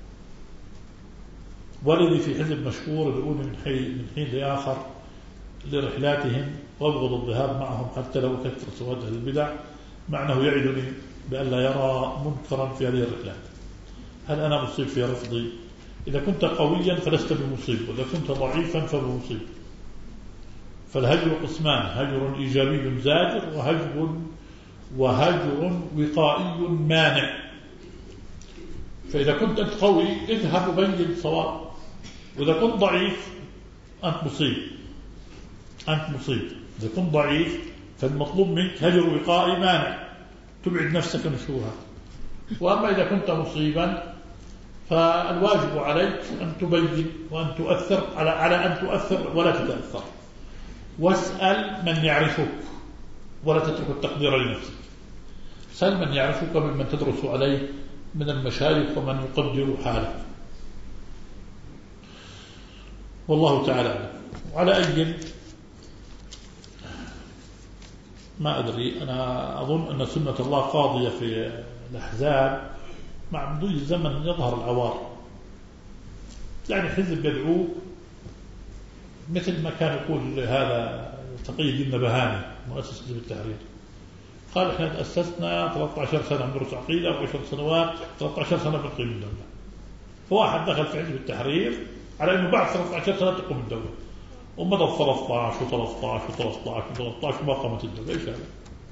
والذي في حزب مشهور يدعون من حين من حين لآخر لرحلاتهم وابغض الذهاب معهم حتى لو كثر سواد البدع، مع أنه يعدني بأن لا يرى منكرا في هذه الرحلات. هل أنا مصيب في رفضي؟ إذا كنت قويا فلست بمصيب، وإذا كنت ضعيفا فبمصيب. فالهجر قسمان: هجر إيجابي زاجر، وهجر وهجر وقائي مانع. فإذا كنت أنت قوي اذهب وبين الصواب، وإذا كنت ضعيف أنت مصيب، أنت مصيب. إذا كنت ضعيف فالمطلوب منك هجر وقائي مانع، تبعد نفسك من الشبهات. وأما إذا كنت مصيبا فالواجب عليك أن تبين وأن تؤثر على على أن تؤثر ولا تتأثر. واسأل من يعرفك ولا تترك التقدير لنفسك. سأل من يعرفك ممن تدرس عليه من المشايخ ومن يقدر حالك. والله تعالى. وعلى أي ما أدري، أنا أظن أن سنة الله قاضية في الأحزاب، مع مضي الزمن يظهر العوار. يعني حزب يدعو مثل ما كان يقول هذا تقي الدين نبهاني مؤسس حزب التحرير، قال احنا تأسسنا ثلاثة عشر سنة ندرس عقيدة وعشر سنوات ثلاثة عشر سنة بنقيم الدولة. فواحد دخل في حزب التحرير على انه بعد ثلاثة عشر سنة تقوم الدولة، ومضى ثلاثة عشر و13 و13 و13 وما قامت الدولة. ايش هذا؟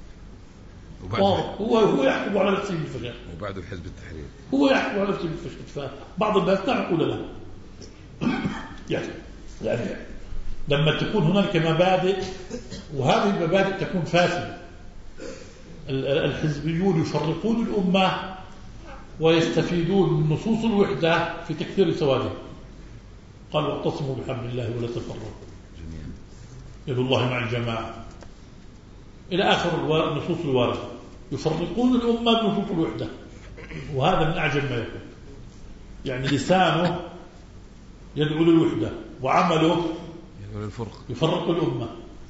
هو هو يحكم على نفسه بالفشل، وبعده حزب التحرير هو يحكم على نفسه بالفشل. فبعض الناس لا يقول له يعني يعني لما تكون هناك مبادئ، وهذه المبادئ تكون فاسدة، الحزبيون يفرقون الأمة ويستفيدون من نصوص الوحدة في تكثير سوادهم. قالوا: اعتصموا بحبل الله ولا تفرقوا، يد الله مع الجماعة، إلى آخر النصوص الواردة. يفرقون الأمة بنصوص الوحدة، وهذا من أعجب ما يكون. يعني لسانه يدعو للوحدة وعمله يفرق الأمة.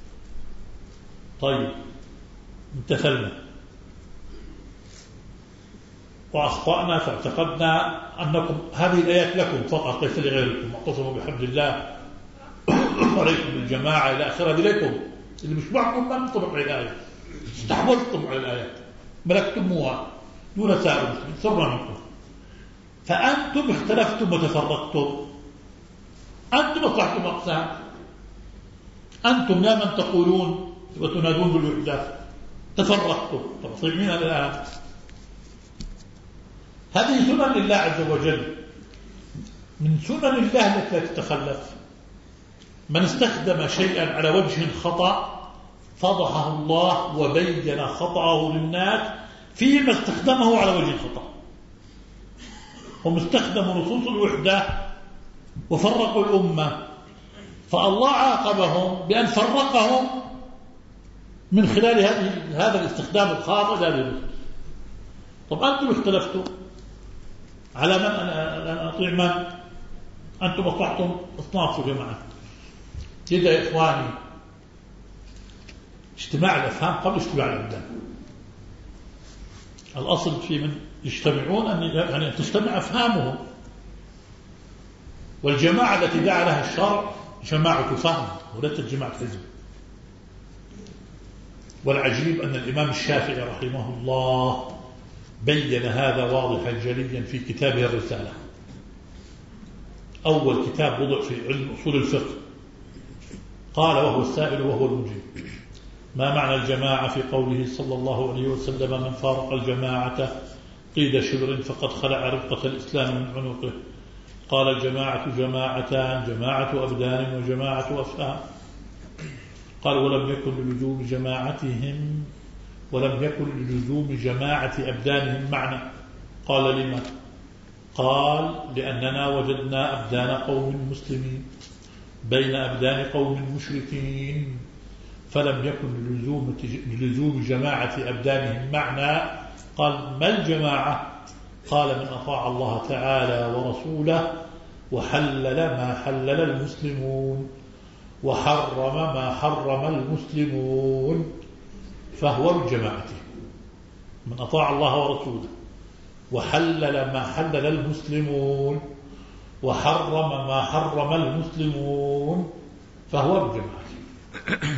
طيب، امتثلنا وأخطأنا فاعتقدنا أنكم هذه الآيات لكم فقط ليس لغيركم، اعتصموا بحبل الله عليكم بالجماعة إلى آخر. هذه لكم، اللي مش معكم ما نطبق على الآية، استحوذتم على الآيات، ملكتموها دون سائر المسلمين، سرنا منكم. فأنتم اختلفتم وتفرقتم، أنتم أصبحتم أقسام. أنتم يا من تقولون وتنادون بالوحدة تفرقتم. طب مين هذا الآن؟ هذه سنن الله عز وجل، من سنن الله التي لا تتخلف. من استخدم شيئا على وجه خطأ فضحه الله وبين خطأه للناس فيما استخدمه على وجه الخطأ. هم استخدموا نصوص الوحدة وفرقوا الأمة، فالله عاقبهم بأن فرقهم من خلال هذا الاستخدام الخاطئ لهذه النصوص. طب أنتم اختلفتوا على من أن أطيع من؟ أنتم أطلعتم أصناف يا جماعة كده يا إخواني. اجتماع الأفهام قبل اجتماع الأبدان. الأصل في من يجتمعون أن يعني تجتمع أفهامهم، والجماعة التي دعا لها الشرع جماعة فهم وليست جماعة حزب. والعجيب أن الإمام الشافعي رحمه الله بين هذا واضحا جليا في كتابه الرسالة، أول كتاب وضع في علم أصول الفقه. قال وهو السائل وهو المجيب: ما معنى الجماعة في قوله صلى الله عليه وسلم: من فارق الجماعة قيد شبر فقد خلع رقة الإسلام من عنقه؟ قال: الجماعة جماعتان، جماعة أبدان وجماعة أفهام. قال: ولم يكن للزوم جماعتهم ولم يكن للزوم جماعة أبدانهم معنى. قال: لما؟ قال: لأننا وجدنا أبدان قوم مسلمين بين أبدان قوم مشركين، فلم يكن للزوم, للزوم جماعة أبدانهم معنى. قال: ما الجماعة؟ قال: من أطاع الله تعالى ورسوله وحلل ما حلل المسلمون وحرم ما حرم المسلمون فهو من جماعته. من أطاع الله ورسوله وحلل ما حلل المسلمون وحرم ما حرم المسلمون فهو من جماعته.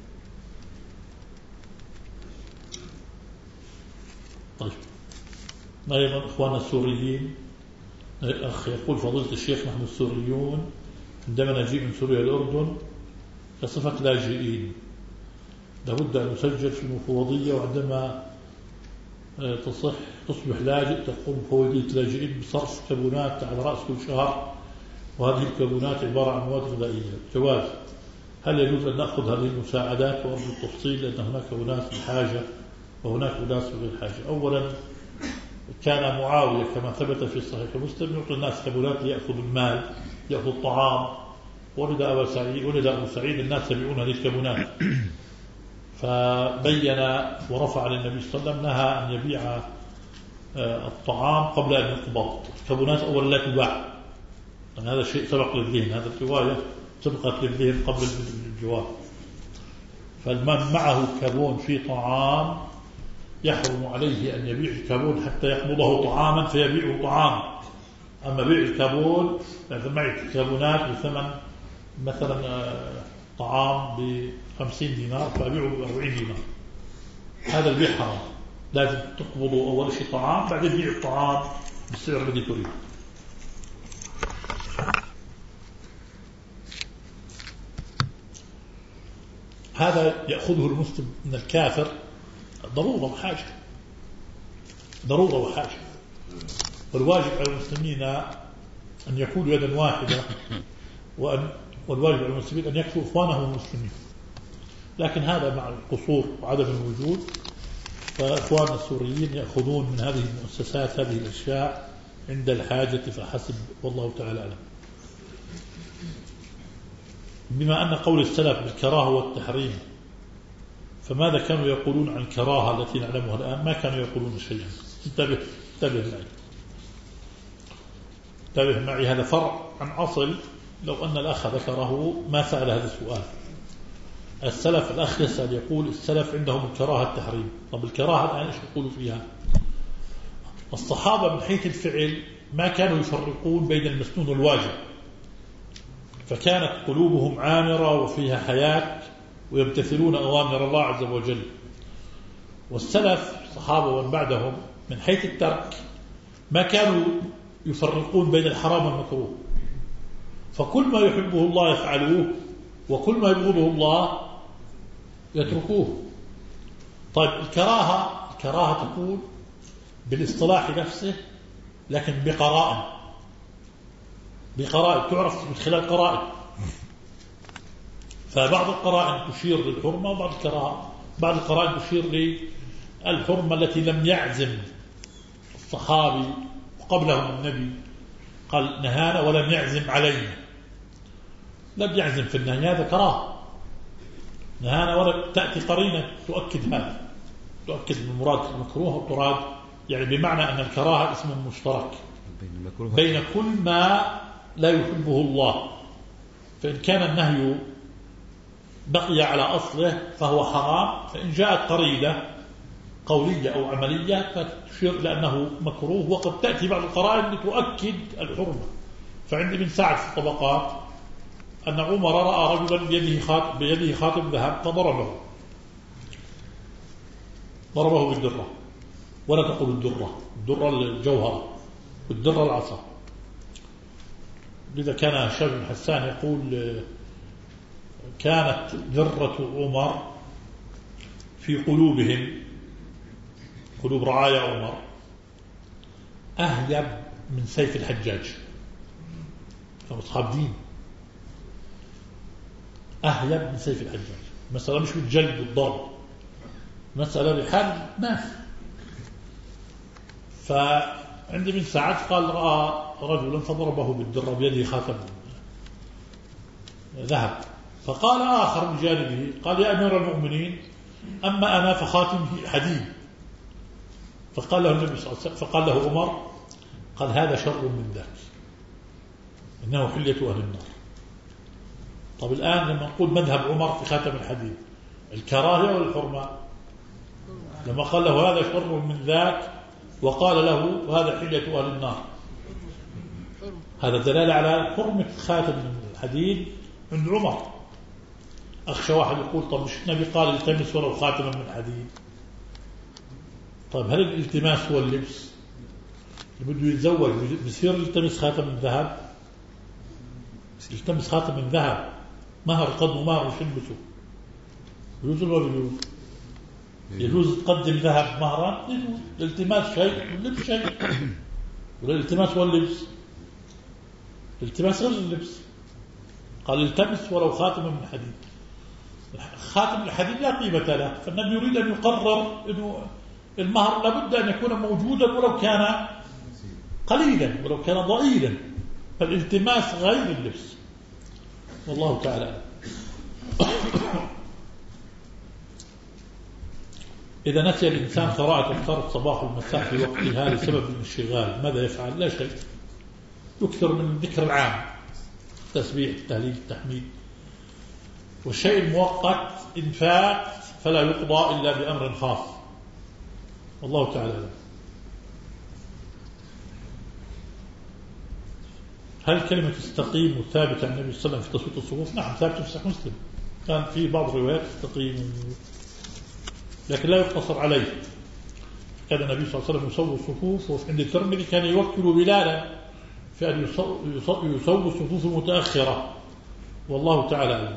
طيب، أيضا إخواننا السوريين، الأخ يقول: فضيلة الشيخ نحن السوريون عندما نجيء من سوريا الأردن كصفة لاجئين لابد أن نسجل في المفوضية، وعندما تصح تصبح لاجئ تقوم مفوضية لاجئين بصرف كابونات على رأس كل شهر، وهذه الكابونات عبارة عن مواد غذائية. جواز: هل يجوز أن نأخذ هذه المساعدات؟ وأرجو التفصيل لأن هناك أناس بحاجة وهناك أناس بغير حاجة. أولا، كان معاوية كما ثبت في صحيح مسلم يعطي الناس كابونات ليأخذ المال، يأخذ الطعام. ولد أبو سعيد ولد أبو سعيد الناس يبيعون هذه الكابونات، فبين ورفع للنبي صلى الله عليه وسلم نهى أن يبيع الطعام قبل أن يقبض. الكابونات أولا لا تباع، يعني هذا الشيء سبق للذهن، هذا الرواية سبقت للذهن قبل الجواب. فالمن معه كابون فيه طعام يحرم عليه أن يبيع الكابون حتى يقبضه طعاما فيبيعه طعاما. أما بيع الكابون إذا معي كابونات بثمن مثلا طعام بخمسين دينار فأبيعه بأربعين دينار، هذا البيع حرام. لازم تقبضوا أول شيء طعام بعدين بيع الطعام بالسعر الذي تريد. هذا يأخذه المسلم من الكافر ضرورة وحاجة، ضرورة وحاجة. والواجب على المسلمين أن يكونوا يدا واحدة، وأن والواجب على المسلمين أن يكفوا إخوانهم المسلمين. لكن هذا مع القصور وعدم الوجود، فإخواننا السوريين يأخذون من هذه المؤسسات هذه الأشياء عند الحاجة فحسب، والله تعالى أعلم. بما أن قول السلف بالكراهة والتحريم، فماذا كانوا يقولون عن الكراهة التي نعلمها الآن؟ ما كانوا يقولون شيئا. انتبه انتبه معي انتبه معي هذا فرع عن أصل. لو أن الأخ ذكره ما سأل هذا السؤال. السلف، الأخ يسأل يقول السلف عندهم الكراهة التحريم. طب الكراهة الآن إيش يقولوا فيها؟ الصحابة من حيث الفعل ما كانوا يفرقون بين المسنون والواجب، فكانت قلوبهم عامرة وفيها حياة ويمتثلون أوامر الله عز وجل. والسلف الصحابة ومن بعدهم من حيث الترك ما كانوا يفرقون بين الحرام والمكروه، فكل ما يحبه الله يفعلوه وكل ما يبغضه الله يتركوه. طيب الكراهة، الكراهة تكون بالاصطلاح نفسه لكن بقرائن، بقرائن تعرف من خلال قرائن. فبعض القرائن تشير للحرمة وبعض القرائن بعض القرائن تشير للحرمة التي لم يعزم الصحابي وقبلهم النبي قال نهانا ولم يعزم علينا، لم يعزم في النهي، هذا كراهة نهانا ولا تأتي قرينة تؤكد هذا، تؤكد المراد المكروه والطراد، يعني بمعنى أن الكراهة اسم مشترك بين كل ما لا يحبه الله. فإن كان النهي بقي على أصله فهو حرام، فإن جاءت قرينة قولية أو عملية فتشير لأنه مكروه. وقد تأتي بعض القرائن لتؤكد الحرمة. فعند ابن سعد في الطبقات أن عمر رأى رجلا بيده خاتم, بيده خاتم ذهب فضربه ضربه بالدرة، ولا تقول الدرة، الدرة الجوهرة، الدرة العصا. لذا كان هشام بن حسان يقول كانت ذرة عمر في قلوبهم، قلوب رعايا عمر، أهيب من سيف الحجاج. أصحاب دين، أهيب من سيف الحجاج. مسألة مش بالجلد والضرب، مسألة بحال ناس. فعند ابن سعد قال رأى رجلا فضربه بالدرة بيده خاتم ذهب. فقال آخر من جانبه قال يا أمير المؤمنين أما أنا فخاتمه حديد. فقال له النبي صلى الله عليه وسلم، فقال له عمر قال هذا شر من ذاك، إنه حلية أهل النار. طب الآن لما نقول مذهب عمر في خاتم الحديد، الكراهية ولا الحرمة؟ لما قال له هذا شر من ذاك وقال له هذا حلية أهل النار، هذا دلالة على حرمة خاتم الحديد عند عمر. أخشى واحد يقول طب مش النبي قال التمس ولو خاتما من حديد؟ طيب هل الالتماس هو اللبس؟ اللي بده يتزوج بيصير يلتمس خاتم من ذهب؟ يلتمس خاتم من ذهب مهر قدمه مهر وش يلبسه؟ يجوز ولا يجوز؟ يجوز تقدم ذهب مهرا، يجوز. الالتماس شيء واللبس شيء. والالتماس هو اللبس، الالتماس غير اللبس. قال التمس ولو خاتم من حديد. خاتم الحديد لا قيمة له، فالنبي يريد أن يقرر أنه المهر لابد أن يكون موجودا ولو كان قليلا ولو كان ضئيلا. فالالتماس غير اللبس، والله تعالى. إذا نسي الإنسان قراءة أذكار الصباح والمساء في وقتها لسبب الانشغال ماذا يفعل؟ لا شيء، يكثر من الذكر العام، التسبيح، التهليل، التحميد. والشيء المؤقت إن فات فلا يقضى إلا بأمر خاص، والله تعالى. هل كلمة استقيم وثابتة عن النبي صلى الله عليه وسلم في تصويت الصفوف؟ نعم ثابتة في صحيح مسلم، كان في بعض الروايات استقيم، لكن لا يقتصر عليه. كان النبي صلى الله عليه وسلم يسوي الصفوف، وفي عند الترمذي كان يوكل بلالا في أن يسوي الصفوف المتأخرة، والله تعالى.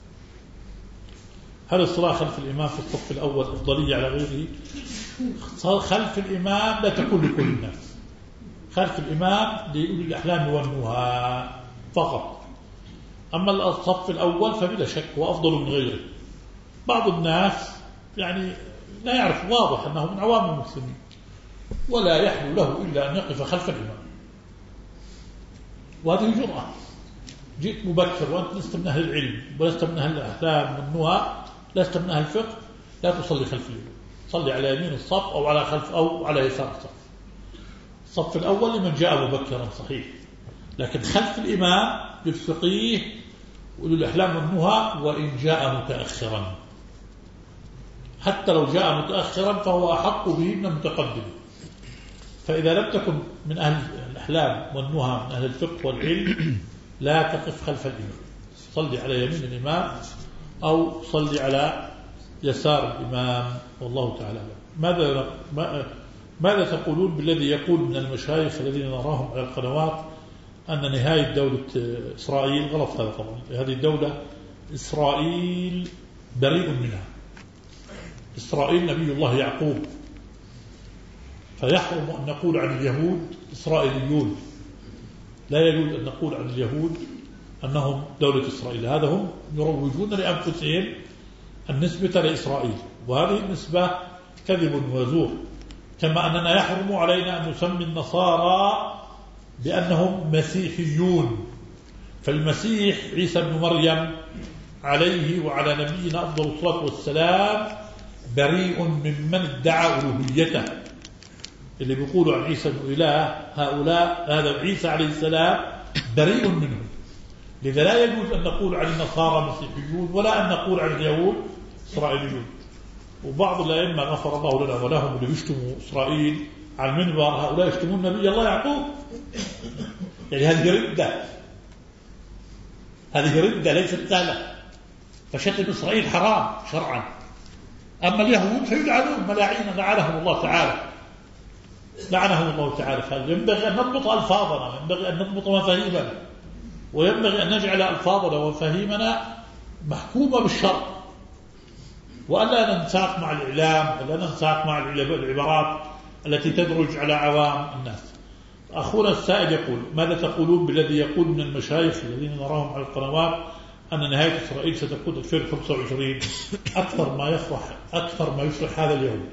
هل الصلاة خلف الإمام في الصف الأول أفضلية على غيره؟ خلف الإمام لا تكون لكل الناس، خلف الإمام لأولي الأحلام والنهى فقط. أما الصف الأول فبلا شك هو أفضل من غيره. بعض الناس يعني لا يعرف، واضح أنه من عوام المسلمين ولا يحلو له إلا أن يقف خلف الإمام، وهذه جرأة. جئت مبكر وأنت لست من أهل العلم ولست من أهل الأحلام والنهى، لست من أهل الفقه، لا تصلي خلف الإمام، صلي على يمين الصف أو على خلف أو على يسار الصف. الصف الأول لمن جاء مبكرا صحيح، لكن خلف الإمام للفقيه وللأحلام والنهى وإن جاء متأخرا، حتى لو جاء متأخرا فهو أحق به من المتقدم. فإذا لم تكن من أهل الأحلام والنهى من أهل الفقه والعلم لا تقف خلف الإمام، صلي على يمين الإمام أو صلي على يسار الإمام، والله تعالى. ماذا ماذا تقولون بالذي يقول من المشايخ الذين نراهم على القنوات أن نهاية دولة إسرائيل غلط؟ هذا طبعا، هذه الدولة إسرائيل بريء منها. إسرائيل نبي الله يعقوب، فيحرم أن نقول عن اليهود إسرائيليون، لا يجوز أن نقول عن اليهود أنهم دولة إسرائيل. هذا هم يروجون لأنفسهم النسبة لإسرائيل، وهذه النسبة كذب وزور. كما أننا يحرم علينا أن نسمي النصارى بأنهم مسيحيون، فالمسيح عيسى بن مريم عليه وعلى نبينا أفضل الصلاة والسلام بريء ممن ادعى ألوهيته. اللي بيقولوا عن عيسى بن إله هؤلاء، هذا عيسى عليه السلام بريء منهم. لذا لا يجوز أن نقول عن النصارى مسيحيون ولا أن نقول عن اليهود إسرائيليون. وبعض الأئمة غفر الله لنا ولهم اللي يشتموا إسرائيل على المنبر، هؤلاء يشتمون نبي الله يعقوب. يعني هذه ردة، هذه ردة ليست سهلة. فشتم إسرائيل حرام شرعا. أما اليهود فيلعنون ملاعين لعنهم الله تعالى، لعنهم الله تعالى. فينبغي أن نضبط ألفاظنا، ينبغي أن نضبط مفاهيمنا، وينبغي أن نجعل ألفاظنا ومفاهيمنا محكومة بالشرع، وألا ننساق مع الإعلام، ولا ننساق مع العبارات التي تدرج على عوام الناس. أخونا السائل يقول: ماذا تقولون بالذي يقول من المشايخ الذين نراهم على القنوات أن نهاية إسرائيل ستكون ألفين وخمسة وعشرين؟ أكثر ما يفرح أكثر ما يفرح هذا اليوم.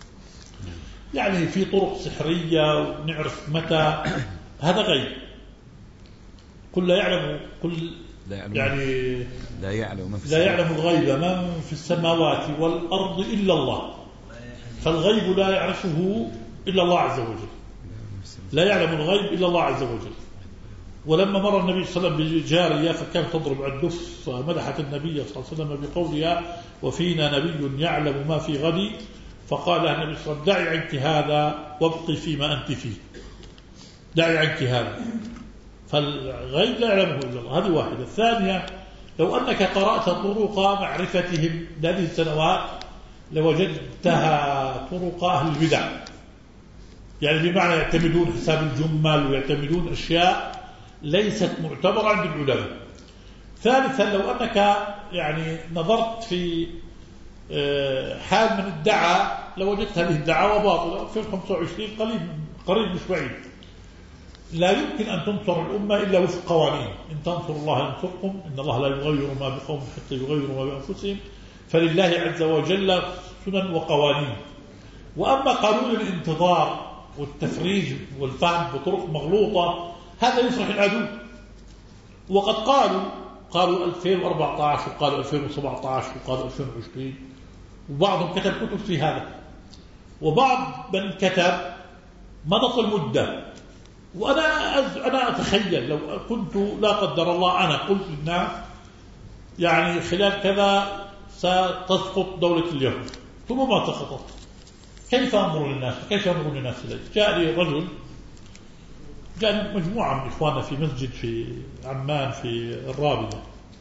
يعني في طرق سحرية ونعرف متى، هذا غيب. كل لا يعلم كل لا يعلم يعني لا يعلم ما في لا يعلم الغيب من في السماوات والأرض إلا الله، فالغيب لا يعرفه إلا الله عز وجل، لا يعلم الغيب إلا الله عز وجل. ولما مر النبي صلى الله عليه وسلم بجارية فكانت تضرب على الدف، مدحت النبي صلى الله عليه وسلم بقولها: وفينا نبي يعلم ما في غد، فقال لها النبي صلى الله عليه وسلم: دعي عنك هذا وابقي فيما أنت فيه، دعي عنك هذا. فالغيب لا يعلمه إلا الله. هذه واحدة. الثانية: لو أنك قرأت طرق معرفتهم هذه السنوات لوجدتها طرق أهل البدع، يعني بمعنى يعتمدون حساب الجمل ويعتمدون أشياء ليست معتبرة عند العلماء. ثالثا: لو أنك يعني نظرت في حال من الدعاء لوجدت هذه الدعوة باطلة. ألفين وخمسة وعشرين قريب قريب مش بعيد. لا يمكن أن تنصر الأمة إلا وفق قوانين. إن تنصروا الله ينصركم، إن الله لا يغير ما بقوم حتى يغيروا ما بأنفسهم، فلله عز وجل سنن وقوانين. وأما قانون الانتظار والتفريج والفهم بطرق مغلوطة هذا يفرح العدو. وقد قالوا قالوا ألفين وأربعة عشر وقالوا ألفين وسبعة عشر وقالوا ألفين وعشرين، وبعضهم كتب كتب في هذا، وبعض من كتب مضت المدة. وأنا أنا أتخيل لو كنت لا قدر الله أنا قلت للناس يعني خلال كذا ستسقط دولة اليهود، ثم ما سقطت، كيف أمر للناس؟ كيف أمر للناس إليه؟ جاء لي رجل، جاء مجموعة من إخواننا في مسجد في عمان في الرابدة،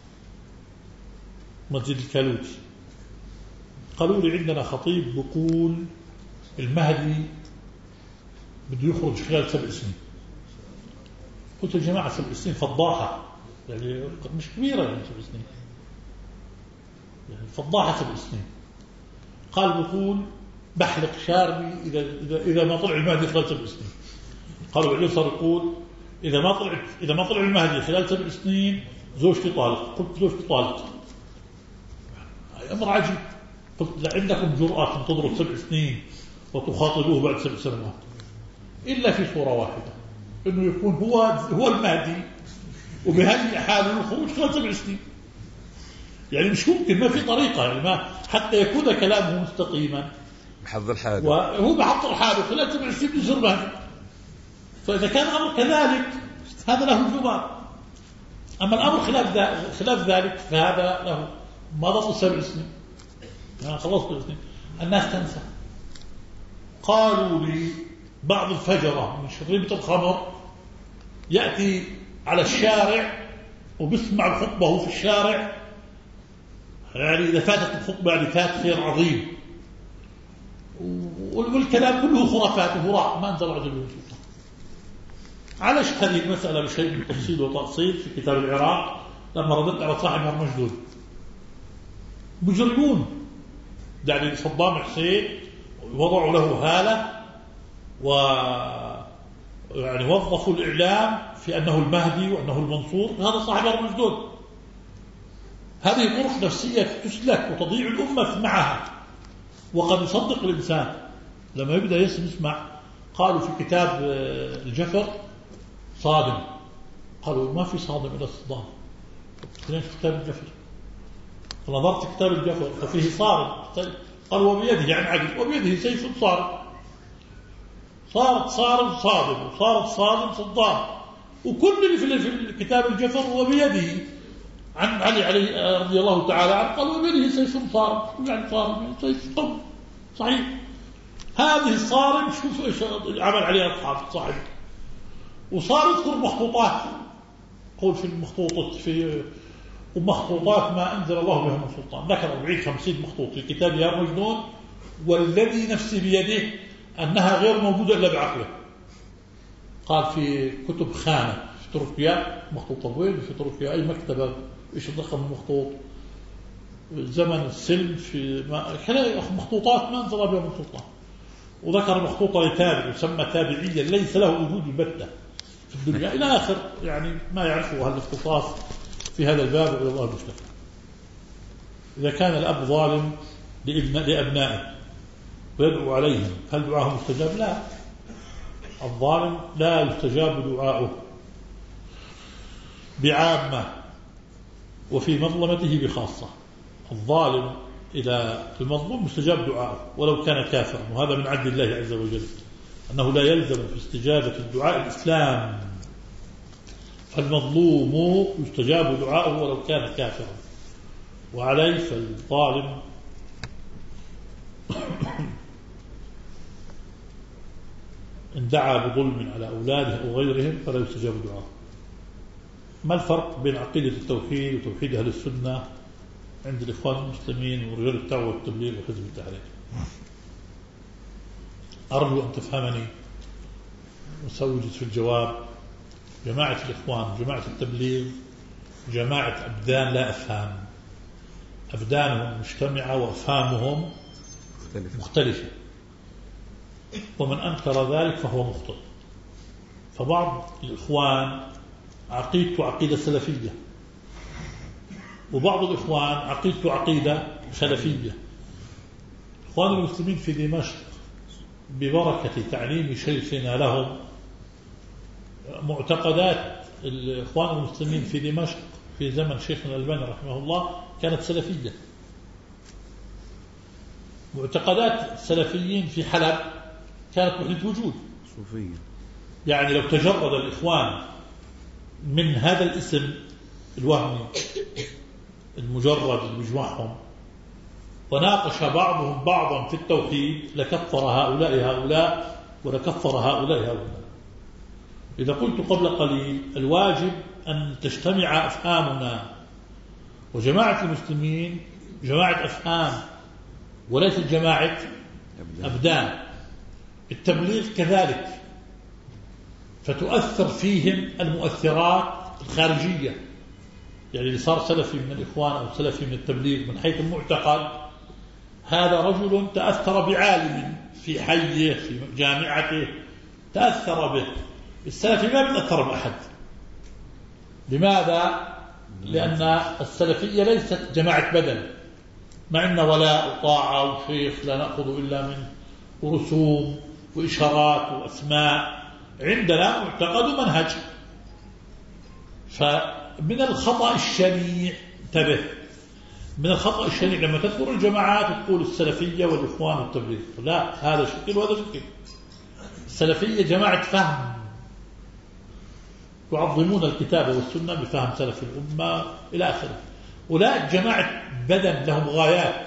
مسجد الكالوتي، قالوا لي عندنا خطيب بيقول المهدي بده يخرج خلال سبع سنين. قلت يا جماعة سبع سنين فضاحة، يعني مش كبيرة يعني سبع سنين، يعني فضاحة سبع سنين. قال بيقول بحلق شاربي إذا إذا إذا ما طلع المهدي خلال سبع سنين. قالوا عليه صار يقول إذا ما طلع إذا ما طلع المهدي خلال سبع سنين زوجتي طالق. قلت زوجتي طالق، أمر عجيب. قلت عندكم جرأة تنتظروا سبع سنين وتخاطبوه بعد سبع سنوات إلا في صورة واحدة، إنه يكون هو هو المهدي وبهذه حاله الخروج خلال سبع سنين. يعني مش ممكن، ما في طريقة، يعني ما حتى يكون كلامه مستقيما بحضر حاله، وهو بحضر حاله خلال سبع سنين يصير مهدي. فإذا كان الأمر كذلك هذا له جمال. أما الأمر خلاف ذلك خلاف ذلك فهذا له مضى سبع سنين، يعني خلص سبع سنين. الناس تنسى. قالوا لي بعض الفجرة من شريبة الخمر يأتي على الشارع وبسمع الخطبة وهو في الشارع، يعني إذا فاتت الخطبة يعني فات خير عظيم، والكلام كله خرافات وهراء ما أنزل عجل وجود. علاش هذه المسألة بشيء من تفصيل وتأصيل في كتاب العراق لما ردت على صاحب هرمجدون. مجرمون، يعني صدام حسين وضعوا له هالة يعني وظفوا الإعلام في أنه المهدي وأنه المنصور، هذا صاحب المجدود. هذه طرق نفسية تسلك وتضيع الأمة معها. وقد يصدق الإنسان لما يبدأ يسمع قالوا في كتاب الجفر صادم، قالوا ما في صادم إلا الصدام. في كتاب الجفر فنظرت كتاب الجفر ففيه صارم، قال وبيده يعني عجز، وبيده سيف صارم، صارت صارم صادم وصارت صادم صدام، وكل اللي في الكتاب الجفر وبيده عن علي عليه رضي الله تعالى عنه قال وبيده سيف صارم، يعني صارم سيف قوي صحيح. هذه الصارم شوف ايش عمل عليها اصحاب صاحب. وصار يذكر مخطوطات، قول في المخطوطات في ومخطوطات ما أنزل الله بها من سلطان، ذكر أربعين خمسين مخطوط في كتاب يا مجنون والذي نفسي بيده أنها غير موجودة إلا بعقله. قال في كتب خانة في تركيا مخطوطة وين في تركيا أي مكتبة إيش ضخم مخطوط زمن السلم في مخطوطات ما أنزل الله بها من سلطان. وذكر مخطوطة لتابع يسمى تابعيا ليس له وجود البتة في الدنيا إلى آخر، يعني ما يعرفه هذا الاختصاص في هذا الباب إلى الله المشتكى. إذا كان الأب ظالم لأبنائه ويدعو عليهم هل دعاهم مستجاب؟ لا، الظالم لا يستجاب دعاؤه بعامة وفي مظلمته بخاصة. الظالم إلى المظلوم مستجاب دعاؤه ولو كان كافرا، وهذا من عدل الله عز وجل أنه لا يلزم في استجابة الدعاء الإسلام، فالمظلوم يستجاب دعاؤه ولو كان كافرا. وعليه فالظالم إن دعا بظلم على أولاده أو غيرهم فلا يستجاب دعاؤه. ما الفرق بين عقيدة التوحيد وتوحيد أهل السنة عند الإخوان المسلمين ورجال الدعوة والتبليغ وحزب التحرير؟ أرجو أن تفهمني وسوجد في الجواب. جماعة الإخوان جماعة التبليغ جماعة أبدان لا أفهام، أبدانهم مجتمعة وأفهامهم مختلفة، ومن أنكر ذلك فهو مخطئ. فبعض الإخوان عقيدته عقيدة سلفية، وبعض الإخوان عقيدته عقيدة سلفية. إخوان المسلمين في دمشق ببركة تعليم شيخنا لهم معتقدات الإخوان المسلمين في دمشق في زمن شيخنا الألباني رحمه الله كانت سلفية. معتقدات السلفيين في حلب كانت وحدة وجود صوفية. يعني لو تجرد الإخوان من هذا الاسم الوهمي المجرد اللي بيجمعهم وناقش بعضهم بعضا في التوحيد لكفر هؤلاء هؤلاء ولكفر هؤلاء هؤلاء. إذا قلت قبل قليل الواجب أن تجتمع أفهامنا، وجماعة المسلمين جماعة أفهام وليس جماعة أبدان. التبليغ كذلك، فتؤثر فيهم المؤثرات الخارجية. يعني اللي صار سلفي من الإخوان أو سلفي من التبليغ من حيث المعتقد هذا رجل تأثر بعالم في حيه في جامعته تأثر به. السلفي ما بيتأثر بأحد. لماذا؟ لأن السلفية ليست جماعة بدن، ما عندنا ولاء وطاعة وشيخ لا نأخذ إلا من ورسوم وإشارات وأسماء، عندنا معتقد ومنهج. فمن الخطأ الشنيع انتبه، من الخطأ الشنيع لما تذكر الجماعات تقول السلفية والإخوان والتبليغ، لا، هذا شكل وهذا شكل. السلفية جماعة فهم، يعظمون الكتاب والسنة بفهم سلف الأمة إلى آخره. أولئك جماعة بدن لهم غايات،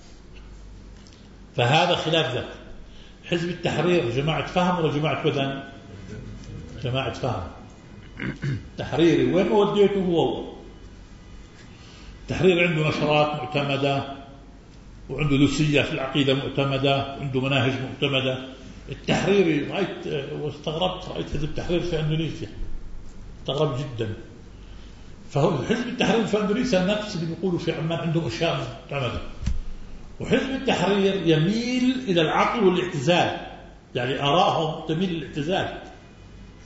فهذا خلاف ذلك. حزب التحرير جماعة فهم ولا جماعة بدن؟ جماعة فهم. تحريري وين وديته هو؟ التحرير عنده نشرات معتمدة وعنده لوسية في العقيدة معتمدة وعنده مناهج معتمدة. التحريري رأيت واستغربت، رأيت حزب التحرير في أندونيسيا، استغرب جدا. فهو حزب التحرير في أندونيسيا نفس اللي بيقولوا في عمان عندهم أشياء معتمدة. وحزب التحرير يميل إلى العقل والاعتزال، يعني آرائهم تميل للاعتزال.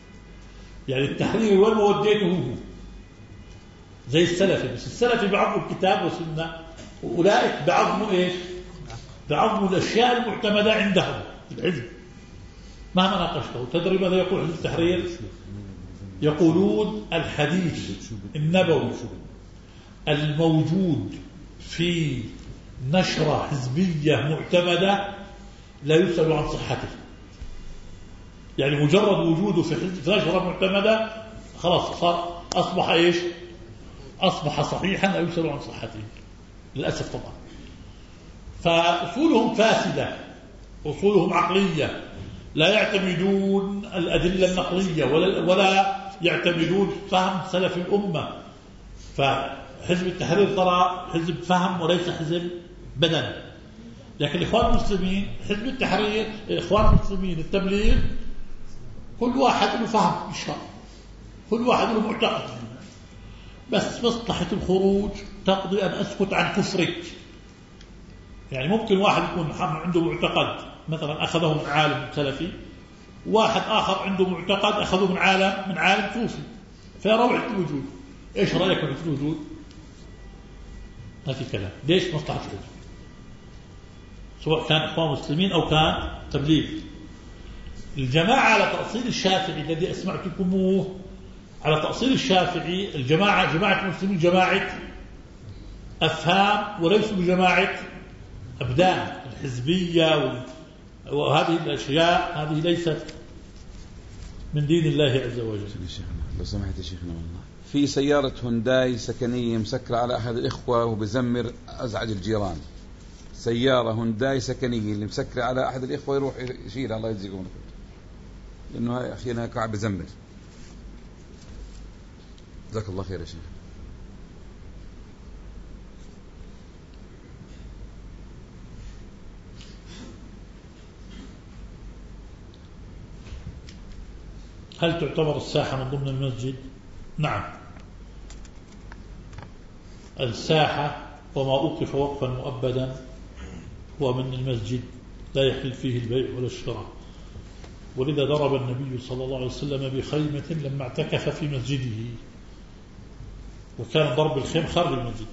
يعني التحرير وين ما وديته هو زي السلفي، بس السلفي بعضم الكتاب والسنة، وأولئك بعضموا إيش؟ بعضموا الأشياء المعتمدة عندهم العلم مهما ناقشته. تدري ماذا يقول حزب التحرير؟ يقولون الحديث النبوي الموجود في نشرة حزبية معتمدة لا يسأل عن صحته، يعني مجرد وجوده في نشرة معتمدة خلاص صار أصبح إيش؟ أصبح صحيحا لا يسأل عن صحته للأسف طبعا. فأصولهم فاسدة، أصولهم عقلية، لا يعتمدون الأدلة النقلية ولا, ولا يعتمدون فهم سلف الأمة. فحزب التحرير ترى حزب فهم وليس حزب بدن. لكن الإخوان المسلمين حزب التحرير، إخوان المسلمين التبليغ، كل واحد له فهم إشراء، كل واحد له معتقد، بس مصلحة الخروج تقضي أن أسكت عن كفرك. يعني ممكن واحد يكون عنده معتقد مثلا أخذه من عالم سلفي، واحد آخر عنده معتقد أخذه من عالم من عالم صوفي، فيروع الوجود. إيش رأيك في الوجود؟ ما في كلام. ليش؟ مصلحة الخروج، سواء كان إخوان مسلمين أو كان تبليغ. الجماعة على تأصيل الشافعي الذي أسمعتكموه، على تأصيل الشافعي الجماعة جماعة المسلمين جماعة أفهام وليسوا بجماعة أبدان. الحزبية وهذه الأشياء هذه ليست من دين الله عز وجل. لو سمحت يا شيخنا، والله في سيارة هونداي سكنية مسكرة على أحد الإخوة وبزمر أزعج الجيران. سيارة هونداي سكنية اللي مسكرة على أحد الإخوة يروح يشيلها الله يجزيكم، لأنه أخينا قاعد بزمر. جزاك الله خير يا شيخ. هل تعتبر الساحة من ضمن المسجد؟ نعم، الساحة وما أوقف وقفا مؤبدا هو من المسجد، لا يحل فيه البيع ولا الشراء. ولذا ضرب النبي صلى الله عليه وسلم بخيمة لما اعتكف في مسجده، وكان ضرب الخيم خارج المسجد.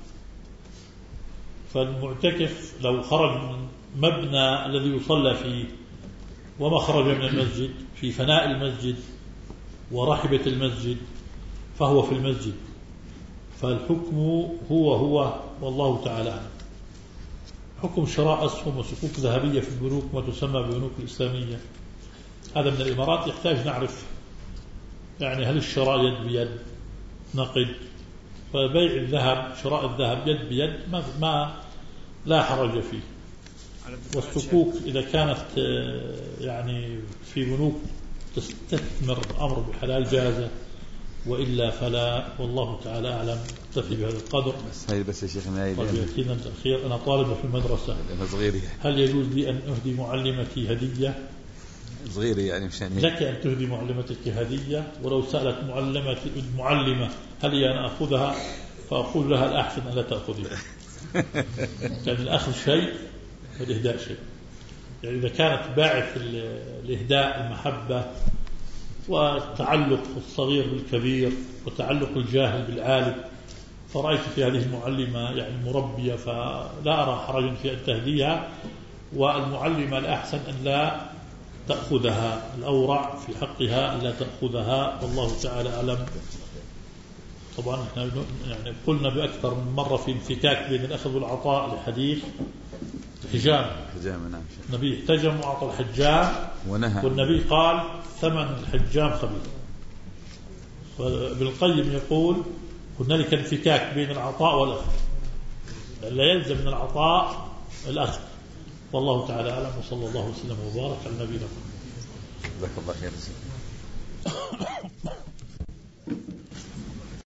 فالمعتكف لو خرج من مبنى الذي يصلى فيه وما خرج من المسجد في فناء المسجد ورحبة المسجد فهو في المسجد، فالحكم هو هو والله تعالى أعلم. حكم شراء أسهم وصكوك ذهبية في البنوك ما تسمى ببنوك الإسلامية، هذا من الإمارات يحتاج نعرف يعني هل الشراء يد بيد نقد. فبيع الذهب شراء الذهب يد بيد ما, ما لا حرج فيه. والصكوك إذا كانت يعني في بنوك تستثمر أمر بحلال جازة، وإلا فلا، والله تعالى أعلم. اكتفي بهذا القدر. بس هاي بس يا شيخنا هاي طيب يأتينا الأخير. أنا طالب في المدرسة، أنا صغير، هل يجوز لي أن أهدي معلمتي هدية؟ صغير يعني مشان لك أن تهدي معلمتك هدية، ولو سألت معلمة المعلمة هل هي أنا أخذها فأقول لها الأحسن أن لا تأخذها. يعني الأخذ شيء والإهداء شيء. يعني إذا كانت باعث الإهداء المحبة وتعلق الصغير بالكبير وتعلق الجاهل بالعالم، فرأيت في هذه المعلمة يعني مربية، فلا أرى حرجا في أن تهديها. والمعلمة الأحسن أن لا تأخذها، الأورع في حقها أن لا تأخذها، والله تعالى أعلم. طبعا احنا يعني قلنا بأكثر من مرة في انفكاك بين الأخذ والعطاء لحديث حجام. حجام نعم. النبي احتجم وأعطى الحجام ونهى، والنبي قال ثمن الحجام خبيث. وابن القيم يقول هنالك انفكاك بين العطاء والأخذ، لا يلزم من العطاء الأخذ، والله تعالى أعلم. وصلى الله وسلم وبارك على نبينا محمد. جزاك الله خير.